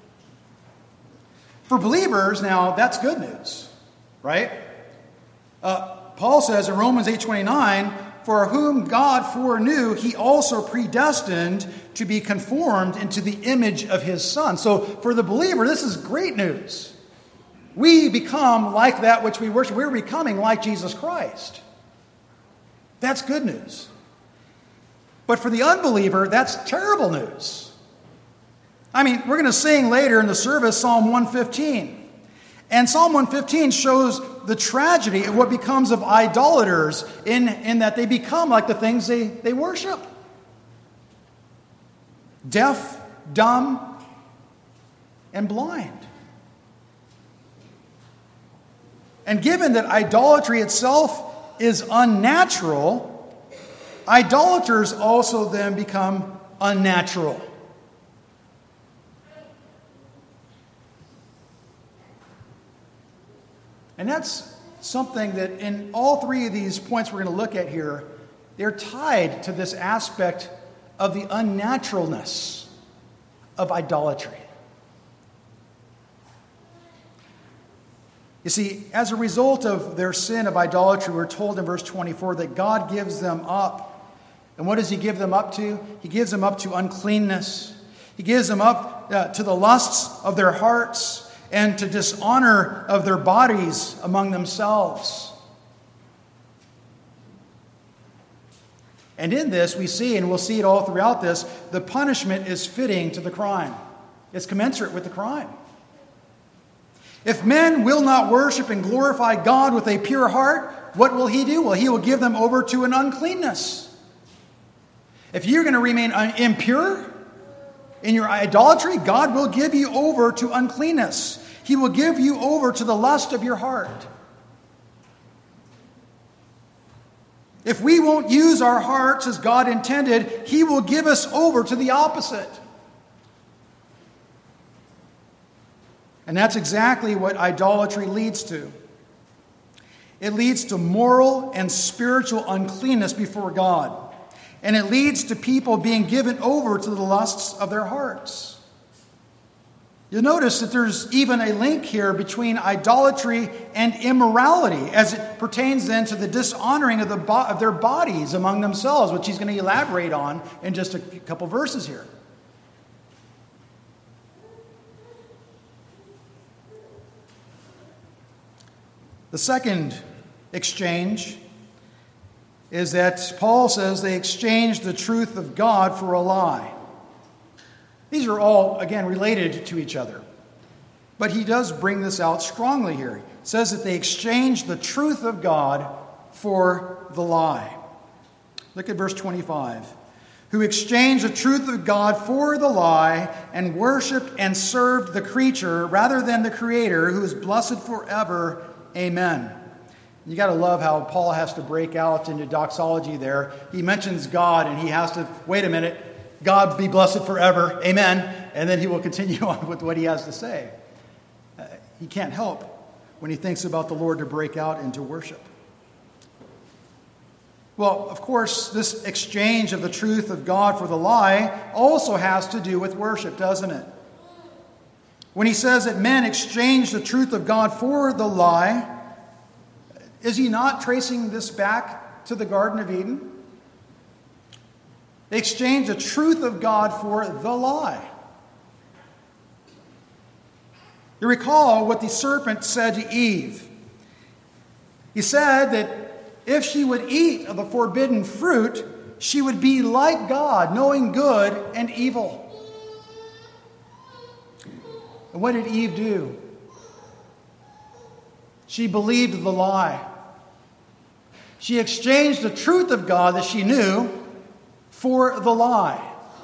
For believers, now, that's good news, right? Uh, Paul says in Romans eight twenty-nine, for whom God foreknew, he also predestined to be conformed into the image of his Son. So for the believer, this is great news. We become like that which we worship. We're becoming like Jesus Christ. That's good news. But for the unbeliever, that's terrible news. I mean, we're going to sing later in the service Psalm one fifteen. And Psalm one fifteen shows the tragedy of what becomes of idolaters in, in that they become like the things they, they worship. Deaf, dumb, and blind. And given that idolatry itself is unnatural, idolaters also then become unnatural. And that's something that in all three of these points we're going to look at here, they're tied to this aspect of the unnaturalness of idolatry. You see, as a result of their sin of idolatry, we're told in verse twenty-four that God gives them up. And what does he give them up to? He gives them up to uncleanness. He gives them up uh, to the lusts of their hearts and to dishonor of their bodies among themselves. And in this, we see, and we'll see it all throughout this, the punishment is fitting to the crime. It's commensurate with the crime. If men will not worship and glorify God with a pure heart, what will he do? Well, he will give them over to an uncleanness. If you're going to remain impure in your idolatry, God will give you over to uncleanness. He will give you over to the lust of your heart. If we won't use our hearts as God intended, he will give us over to the opposite. And that's exactly what idolatry leads to. It leads to moral and spiritual uncleanness before God. And it leads to people being given over to the lusts of their hearts. You'll notice that there's even a link here between idolatry and immorality as it pertains then to the dishonoring of, the bo- of their bodies among themselves, which he's going to elaborate on in just a couple verses here. The second exchange is that Paul says they exchanged the truth of God for a lie. These are all, again, related to each other. But he does bring this out strongly here. He says that they exchanged the truth of God for the lie. Look at verse twenty-five. Who exchanged the truth of God for the lie and worshipped and served the creature rather than the Creator, who is blessed forever. Amen. You got to love how Paul has to break out into doxology there. He mentions God and he has to, wait a minute, God be blessed forever. Amen. And then he will continue on with what he has to say. Uh, he can't help when he thinks about the Lord to break out into worship. Well, of course, this exchange of the truth of God for the lie also has to do with worship, doesn't it? When he says that men exchange the truth of God for the lie, is he not tracing this back to the Garden of Eden? They exchanged the truth of God for the lie. You recall what the serpent said to Eve. He said that if she would eat of the forbidden fruit, she would be like God, knowing good and evil. And what did Eve do? She believed the lie. She exchanged the truth of God that she knew for the lie.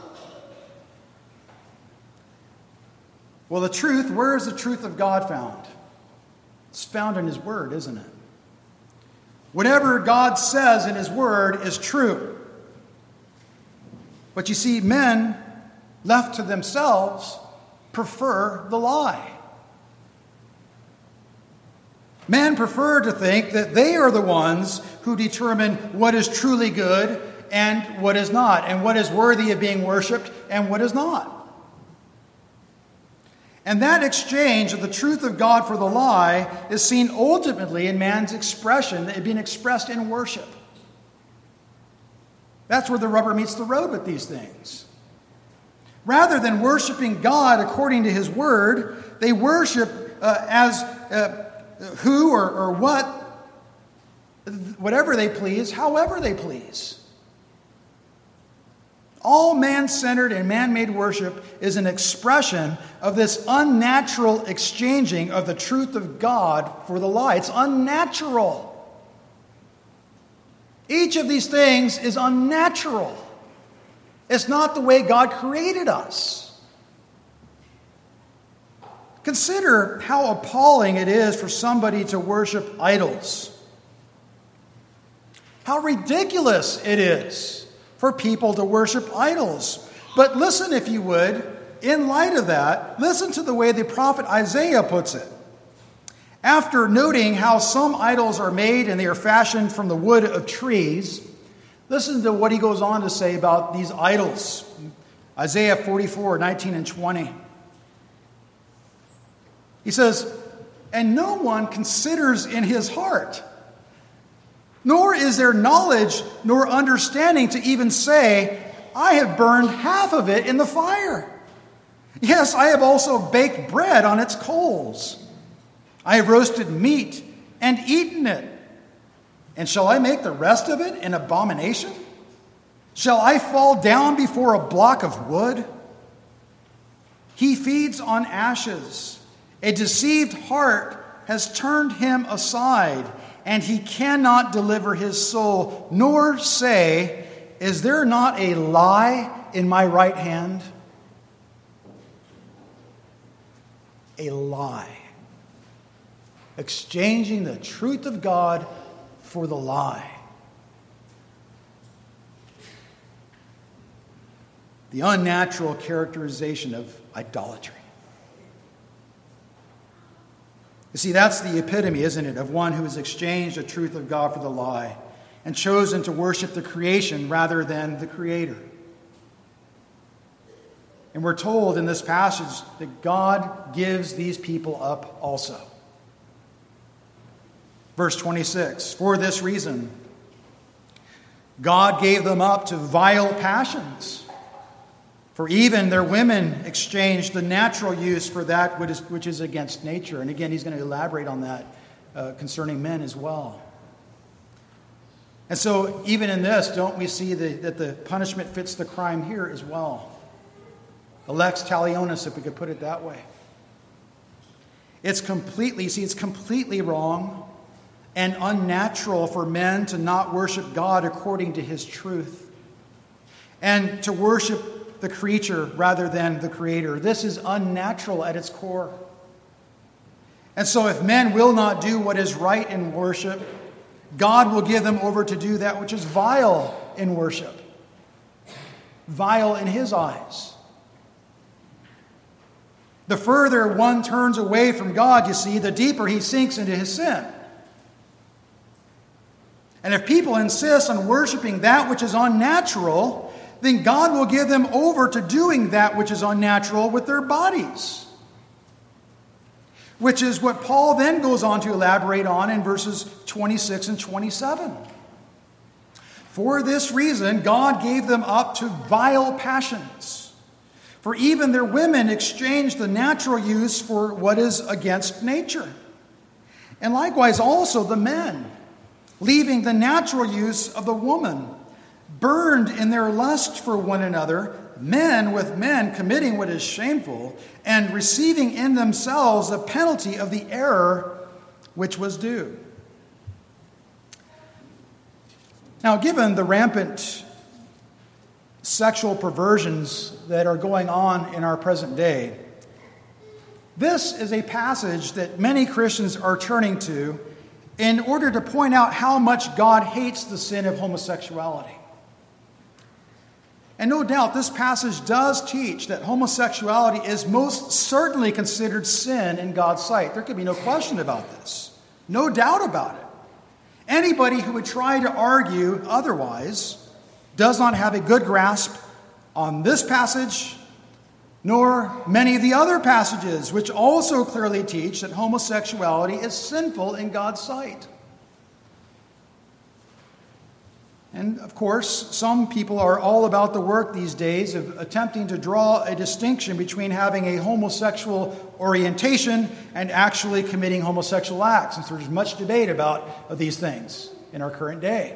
Well, the truth, where is the truth of God found? It's found in His Word, isn't it? Whatever God says in his word is true. But you see, men left to themselves prefer the lie. Men prefer to think that they are the ones who determine what is truly good and what is not, and what is worthy of being worshipped and what is not. And that exchange of the truth of God for the lie is seen ultimately in man's expression, it being expressed in worship. That's where the rubber meets the road with these things. Rather than worshiping God according to his word, they worship uh, as uh, who or, or what, whatever they please, however they please. All man-centered and man-made worship is an expression of this unnatural exchanging of the truth of God for the lie. It's unnatural. Each of these things is unnatural. It's not the way God created us. Consider how appalling it is for somebody to worship idols. How ridiculous it is for people to worship idols. But listen, if you would, in light of that, listen to the way the prophet Isaiah puts it. After noting how some idols are made and they are fashioned from the wood of trees, listen to what he goes on to say about these idols. Isaiah forty-four, nineteen and twenty. He says, "And no one considers in his heart, nor is there knowledge nor understanding to even say, I have burned half of it in the fire. Yes, I have also baked bread on its coals. I have roasted meat and eaten it. And shall I make the rest of it an abomination? Shall I fall down before a block of wood? He feeds on ashes. A deceived heart has turned him aside, and he cannot deliver his soul, nor say, is there not a lie in my right hand?" A lie. Exchanging the truth of God for the lie. The unnatural characterization of idolatry. You see, that's the epitome, isn't it, of one who has exchanged the truth of God for the lie and chosen to worship the creation rather than the Creator. And we're told in this passage that God gives these people up also. Verse twenty-six, "For this reason, God gave them up to vile passions. For even their women exchanged the natural use for that which is, which is against nature." And again, he's going to elaborate on that uh, concerning men as well. And so even in this, don't we see the, that the punishment fits the crime here as well? A lex talionis, if we could put it that way. It's completely, see, it's completely wrong and unnatural for men to not worship God according to his truth and to worship the creature rather than the Creator. This is unnatural at its core. And so if men will not do what is right in worship, God will give them over to do that which is vile in worship. Vile in his eyes. The further one turns away from God, you see, the deeper he sinks into his sin. And if people insist on worshiping that which is unnatural, then God will give them over to doing that which is unnatural with their bodies. Which is what Paul then goes on to elaborate on in verses twenty-six and twenty-seven. "For this reason, God gave them up to vile passions. For even their women exchanged the natural use for what is against nature. And likewise also the men, leaving the natural use of the woman, burned in their lust for one another, men with men committing what is shameful, and receiving in themselves the penalty of the error which was due." Now, given the rampant sexual perversions that are going on in our present day, this is a passage that many Christians are turning to in order to point out how much God hates the sin of homosexuality. And no doubt this passage does teach that homosexuality is most certainly considered sin in God's sight. There could be no question about this. No doubt about it. Anybody who would try to argue otherwise does not have a good grasp on this passage, nor many of the other passages, which also clearly teach that homosexuality is sinful in God's sight. And of course, some people are all about the work these days of attempting to draw a distinction between having a homosexual orientation and actually committing homosexual acts. And so there's much debate about these things in our current day.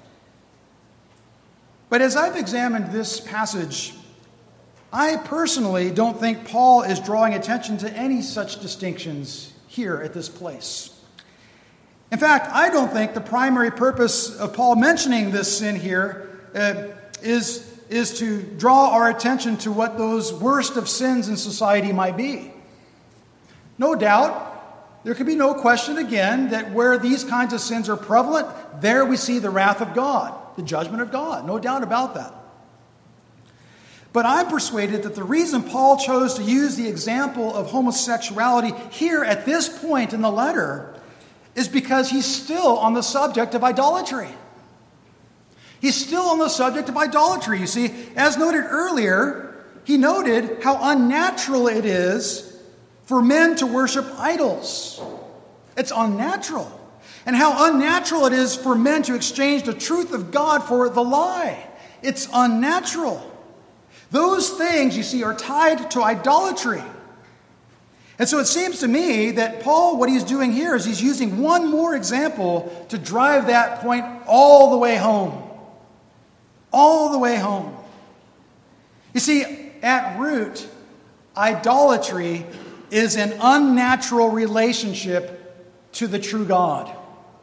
But as I've examined this passage, I personally don't think Paul is drawing attention to any such distinctions here at this place. In fact, I don't think the primary purpose of Paul mentioning this sin here uh, is, is to draw our attention to what those worst of sins in society might be. No doubt, there could be no question again that where these kinds of sins are prevalent, there we see the wrath of God, the judgment of God. No doubt about that. But I'm persuaded that the reason Paul chose to use the example of homosexuality here at this point in the letter is because he's still on the subject of idolatry. He's still on the subject of idolatry. You see, as noted earlier, he noted how unnatural it is for men to worship idols. It's unnatural. And how unnatural it is for men to exchange the truth of God for the lie. It's unnatural. Those things, you see, are tied to idolatry. And so it seems to me that Paul, what he's doing here is he's using one more example to drive that point all the way home. All the way home. You see, at root, idolatry is an unnatural relationship to the true God.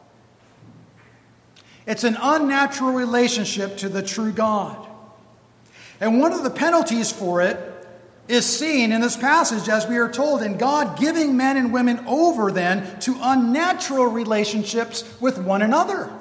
It's an unnatural relationship to the true God. And one of the penalties for it is seen in this passage, as we are told, in God giving men and women over then to unnatural relationships with one another.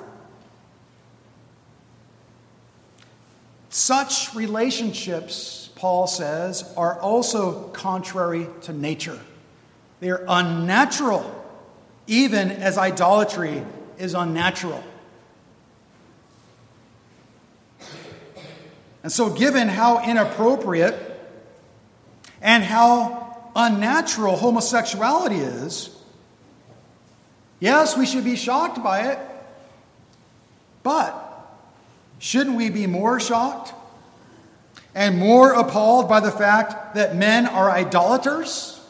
Such relationships, Paul says, are also contrary to nature. They are unnatural, even as idolatry is unnatural. And so, given how inappropriate and how unnatural homosexuality is, yes, we should be shocked by it, but shouldn't we be more shocked and more appalled by the fact that men are idolaters?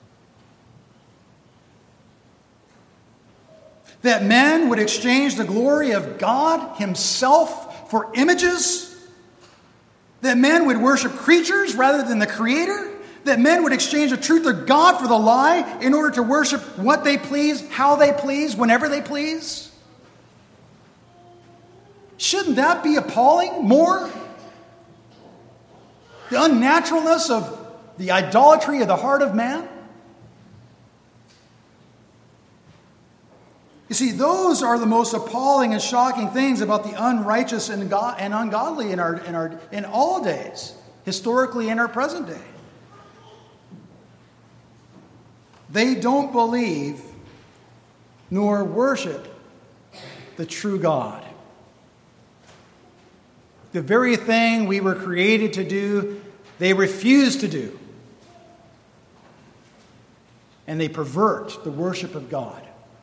That men would exchange the glory of God Himself for images? That men would worship creatures rather than the Creator? That men would exchange the truth of God for the lie in order to worship what they please, how they please, whenever they please? Shouldn't that be appalling more? The unnaturalness of the idolatry of the heart of man? You see, those are the most appalling and shocking things about the unrighteous and God and ungodly in our in our in all days, historically and our present day. They don't believe nor worship the true God. The very thing we were created to do, they refuse to do. And they pervert the worship of God.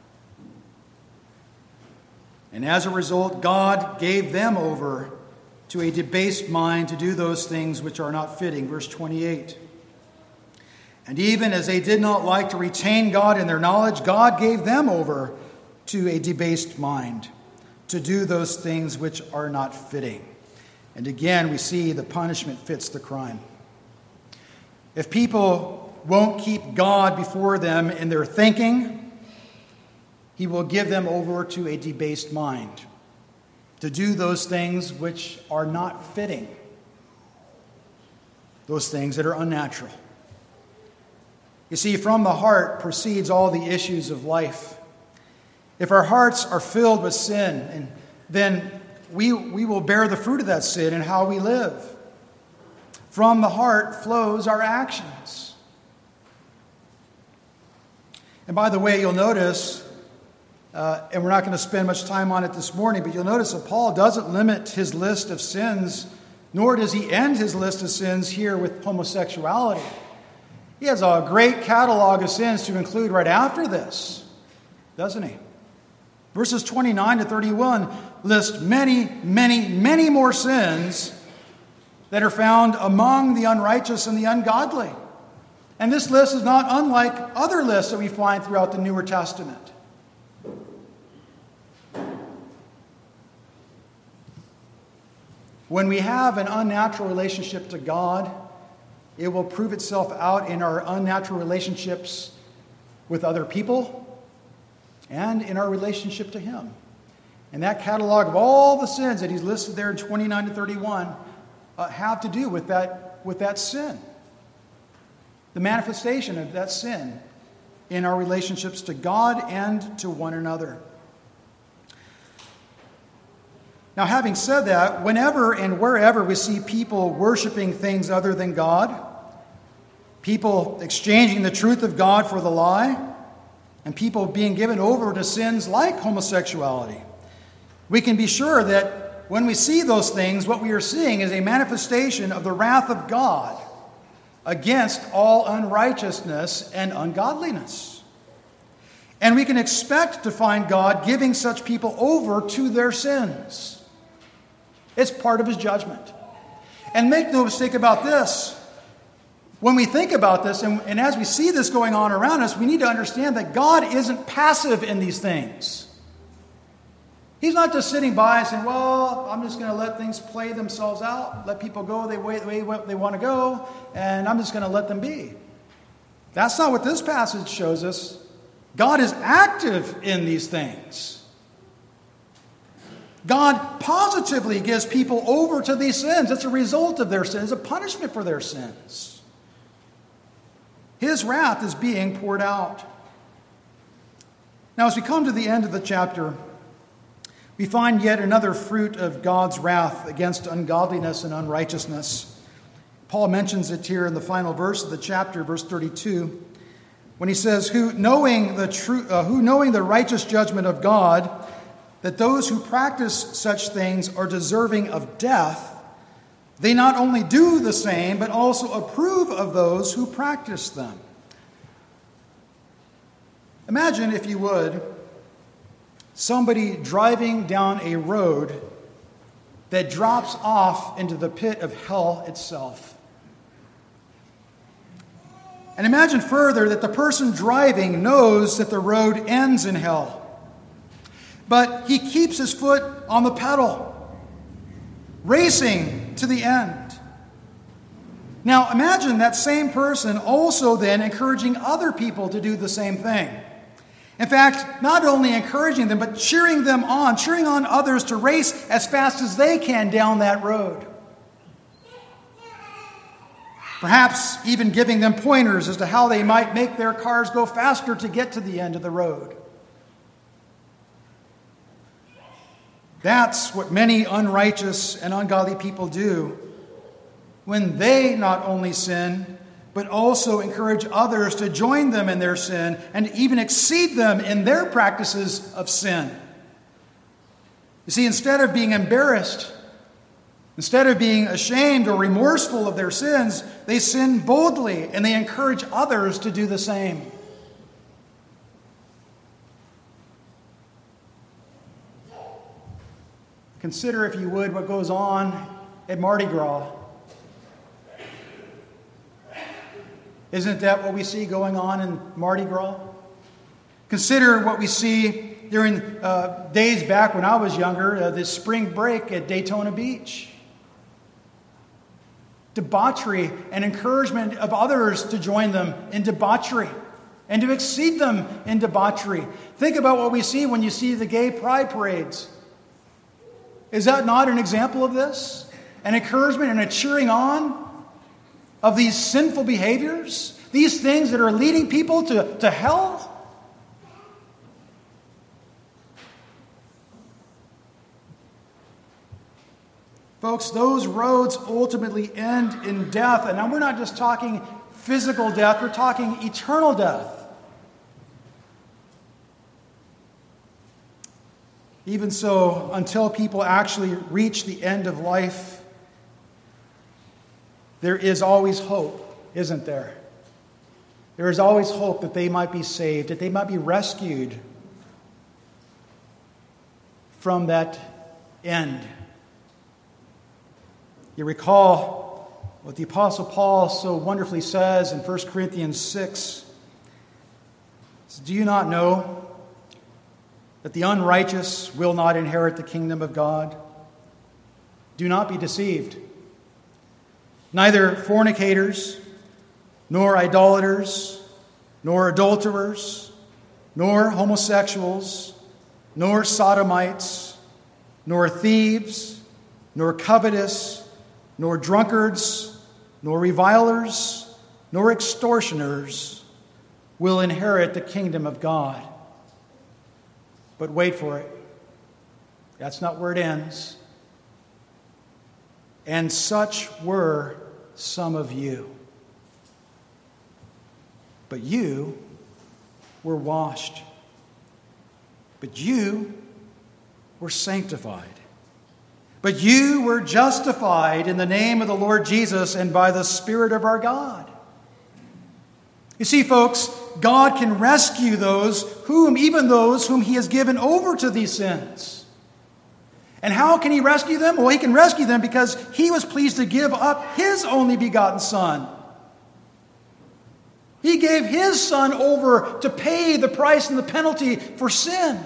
And as a result, God gave them over to a debased mind to do those things which are not fitting. Verse twenty-eight. And even as they did not like to retain God in their knowledge, God gave them over to a debased mind to do those things which are not fitting. And again, we see the punishment fits the crime. If people won't keep God before them in their thinking, He will give them over to a debased mind to do those things which are not fitting, those things that are unnatural. You see, from the heart proceeds all the issues of life. If our hearts are filled with sin, and then we, we will bear the fruit of that sin in how we live. From the heart flows our actions. And by the way, you'll notice, uh, and we're not going to spend much time on it this morning, but you'll notice that Paul doesn't limit his list of sins, nor does he end his list of sins here with homosexuality. He has a great catalog of sins to include right after this, doesn't he? Verses twenty-nine to thirty-one list many, many, many more sins that are found among the unrighteous and the ungodly. And this list is not unlike other lists that we find throughout the Newer Testament. When we have an unnatural relationship to God, it will prove itself out in our unnatural relationships with other people and in our relationship to Him. And that catalog of all the sins that he's listed there in twenty-nine to thirty-one uh, have to do with that, with that sin. The manifestation of that sin in our relationships to God and to one another. Now, having said that, whenever and wherever we see people worshiping things other than God, people exchanging the truth of God for the lie, and people being given over to sins like homosexuality, we can be sure that when we see those things, what we are seeing is a manifestation of the wrath of God against all unrighteousness and ungodliness. And we can expect to find God giving such people over to their sins. It's part of His judgment. And make no mistake about this. When we think about this, and, and as we see this going on around us, we need to understand that God isn't passive in these things. He's not just sitting by and saying, well, I'm just going to let things play themselves out, let people go the way, the way they want to go, and I'm just going to let them be. That's not what this passage shows us. God is active in these things. God positively gives people over to these sins. It's a result of their sins, a punishment for their sins. His wrath is being poured out. Now, as we come to the end of the chapter, we find yet another fruit of God's wrath against ungodliness and unrighteousness. Paul mentions it here in the final verse of the chapter, verse thirty-two, when he says, "Who knowing the true, uh, who knowing the righteous judgment of God, that those who practice such things are deserving of death, they not only do the same, but also approve of those who practice them." Imagine, if you would, somebody driving down a road that drops off into the pit of hell itself. And imagine further that the person driving knows that the road ends in hell, but he keeps his foot on the pedal, racing to the end. Now imagine that same person also then encouraging other people to do the same thing. In fact, not only encouraging them, but cheering them on, cheering on others to race as fast as they can down that road. Perhaps even giving them pointers as to how they might make their cars go faster to get to the end of the road. That's what many unrighteous and ungodly people do when they not only sin, but also encourage others to join them in their sin and even exceed them in their practices of sin. You see, instead of being embarrassed, instead of being ashamed or remorseful of their sins, they sin boldly and they encourage others to do the same. Consider, if you would, what goes on at Mardi Gras. Isn't that what we see going on in Mardi Gras? Consider what we see during uh, days back when I was younger, uh, this spring break at Daytona Beach. Debauchery and encouragement of others to join them in debauchery and to exceed them in debauchery. Think about what we see when you see the gay pride parades. Is that not an example of this? An encouragement and a cheering on of these sinful behaviors? These things that are leading people to, to hell? Folks, those roads ultimately end in death. And now we're not just talking physical death, we're talking eternal death. Even so, until people actually reach the end of life, there is always hope, isn't there? There is always hope that they might be saved, that they might be rescued from that end. You recall what the Apostle Paul so wonderfully says in First Corinthians six. Do you not know that the unrighteous will not inherit the kingdom of God? Do not be deceived. Neither fornicators, nor idolaters, nor adulterers, nor homosexuals, nor sodomites, nor thieves, nor covetous, nor drunkards, nor revilers, nor extortioners will inherit the kingdom of God. But wait for it. That's not where it ends. And such were some of you. But you were washed. But you were sanctified. But you were justified in the name of the Lord Jesus and by the Spirit of our God. You see, folks, God can rescue those whom, even those whom He has given over to these sins. And how can He rescue them? Well, He can rescue them because He was pleased to give up His only begotten Son. He gave His Son over to pay the price and the penalty for sin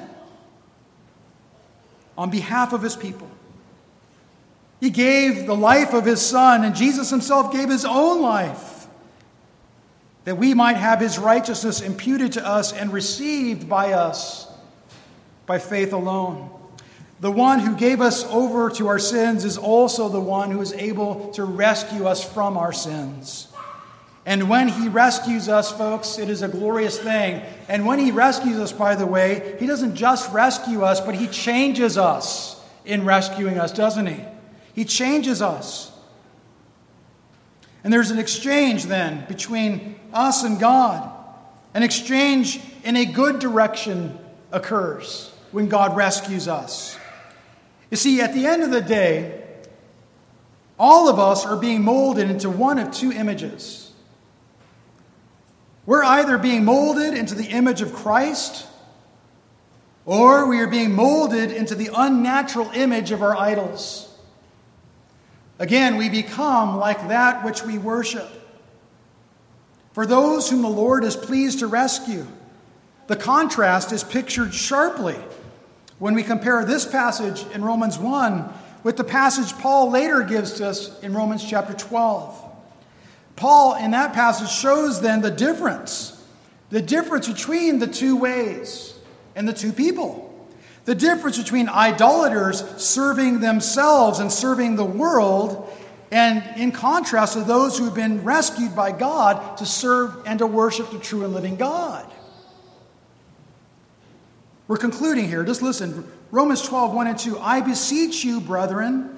on behalf of His people. He gave the life of His Son, and Jesus Himself gave His own life, that we might have His righteousness imputed to us and received by us by faith alone. The one who gave us over to our sins is also the one who is able to rescue us from our sins. And when He rescues us, folks, it is a glorious thing. And when He rescues us, by the way, He doesn't just rescue us, but He changes us in rescuing us, doesn't He? He changes us. And there's an exchange then between us and God. An exchange in a good direction occurs when God rescues us. You see, at the end of the day, all of us are being molded into one of two images. We're either being molded into the image of Christ, or we are being molded into the unnatural image of our idols. Again, we become like that which we worship. For those whom the Lord is pleased to rescue, the contrast is pictured sharply when we compare this passage in Romans one with the passage Paul later gives to us in Romans chapter twelve. Paul, in that passage, shows then the difference, the difference between the two ways and the two people. The difference between idolaters serving themselves and serving the world, and in contrast to those who have been rescued by God to serve and to worship the true and living God. We're concluding here. Just listen. Romans twelve, one and two. I beseech you, brethren,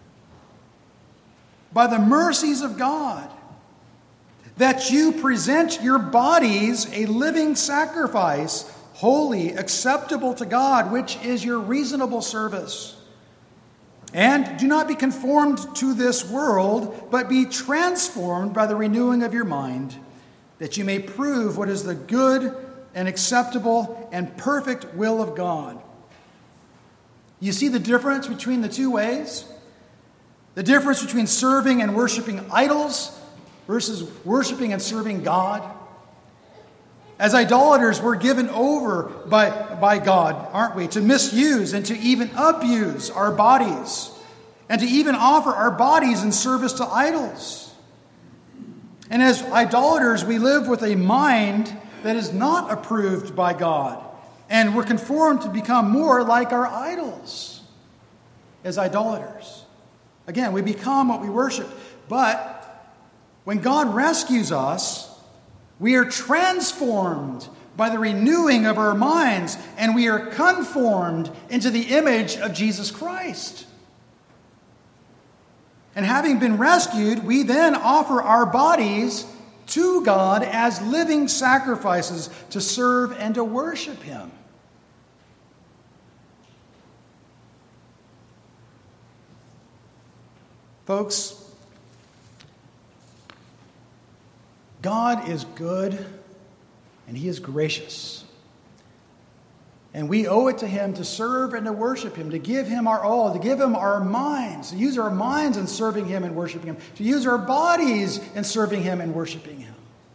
by the mercies of God, that you present your bodies a living sacrifice, holy, acceptable to God, which is your reasonable service. And do not be conformed to this world, but be transformed by the renewing of your mind, that you may prove what is the good and acceptable and perfect will of God. You see the difference between the two ways? The difference between serving and worshiping idols versus worshiping and serving God. As idolaters, we're given over by, by God, aren't we, to misuse and to even abuse our bodies, and to even offer our bodies in service to idols. And as idolaters, we live with a mind that is not approved by God, and we're conformed to become more like our idols as idolaters. Again, we become what we worship. But when God rescues us, we are transformed by the renewing of our minds, and we are conformed into the image of Jesus Christ. And having been rescued, we then offer our bodies to God as living sacrifices to serve and to worship Him. Folks, God is good and He is gracious. And we owe it to Him to serve and to worship Him, to give Him our all, to give Him our minds, to use our minds in serving Him and worshiping Him, to use our bodies in serving Him and worshiping Him.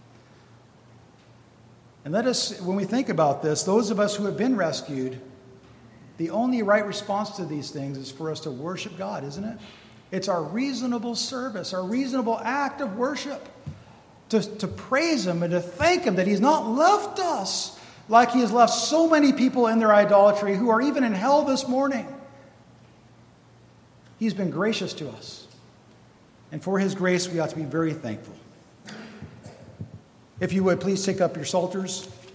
And let us, when we think about this, those of us who have been rescued, the only right response to these things is for us to worship God, isn't it? It's our reasonable service, our reasonable act of worship, to, to praise Him and to thank Him that He's not left us like He has left so many people in their idolatry who are even in hell this morning. He's been gracious to us. And for His grace, we ought to be very thankful. If you would, please take up your psalters.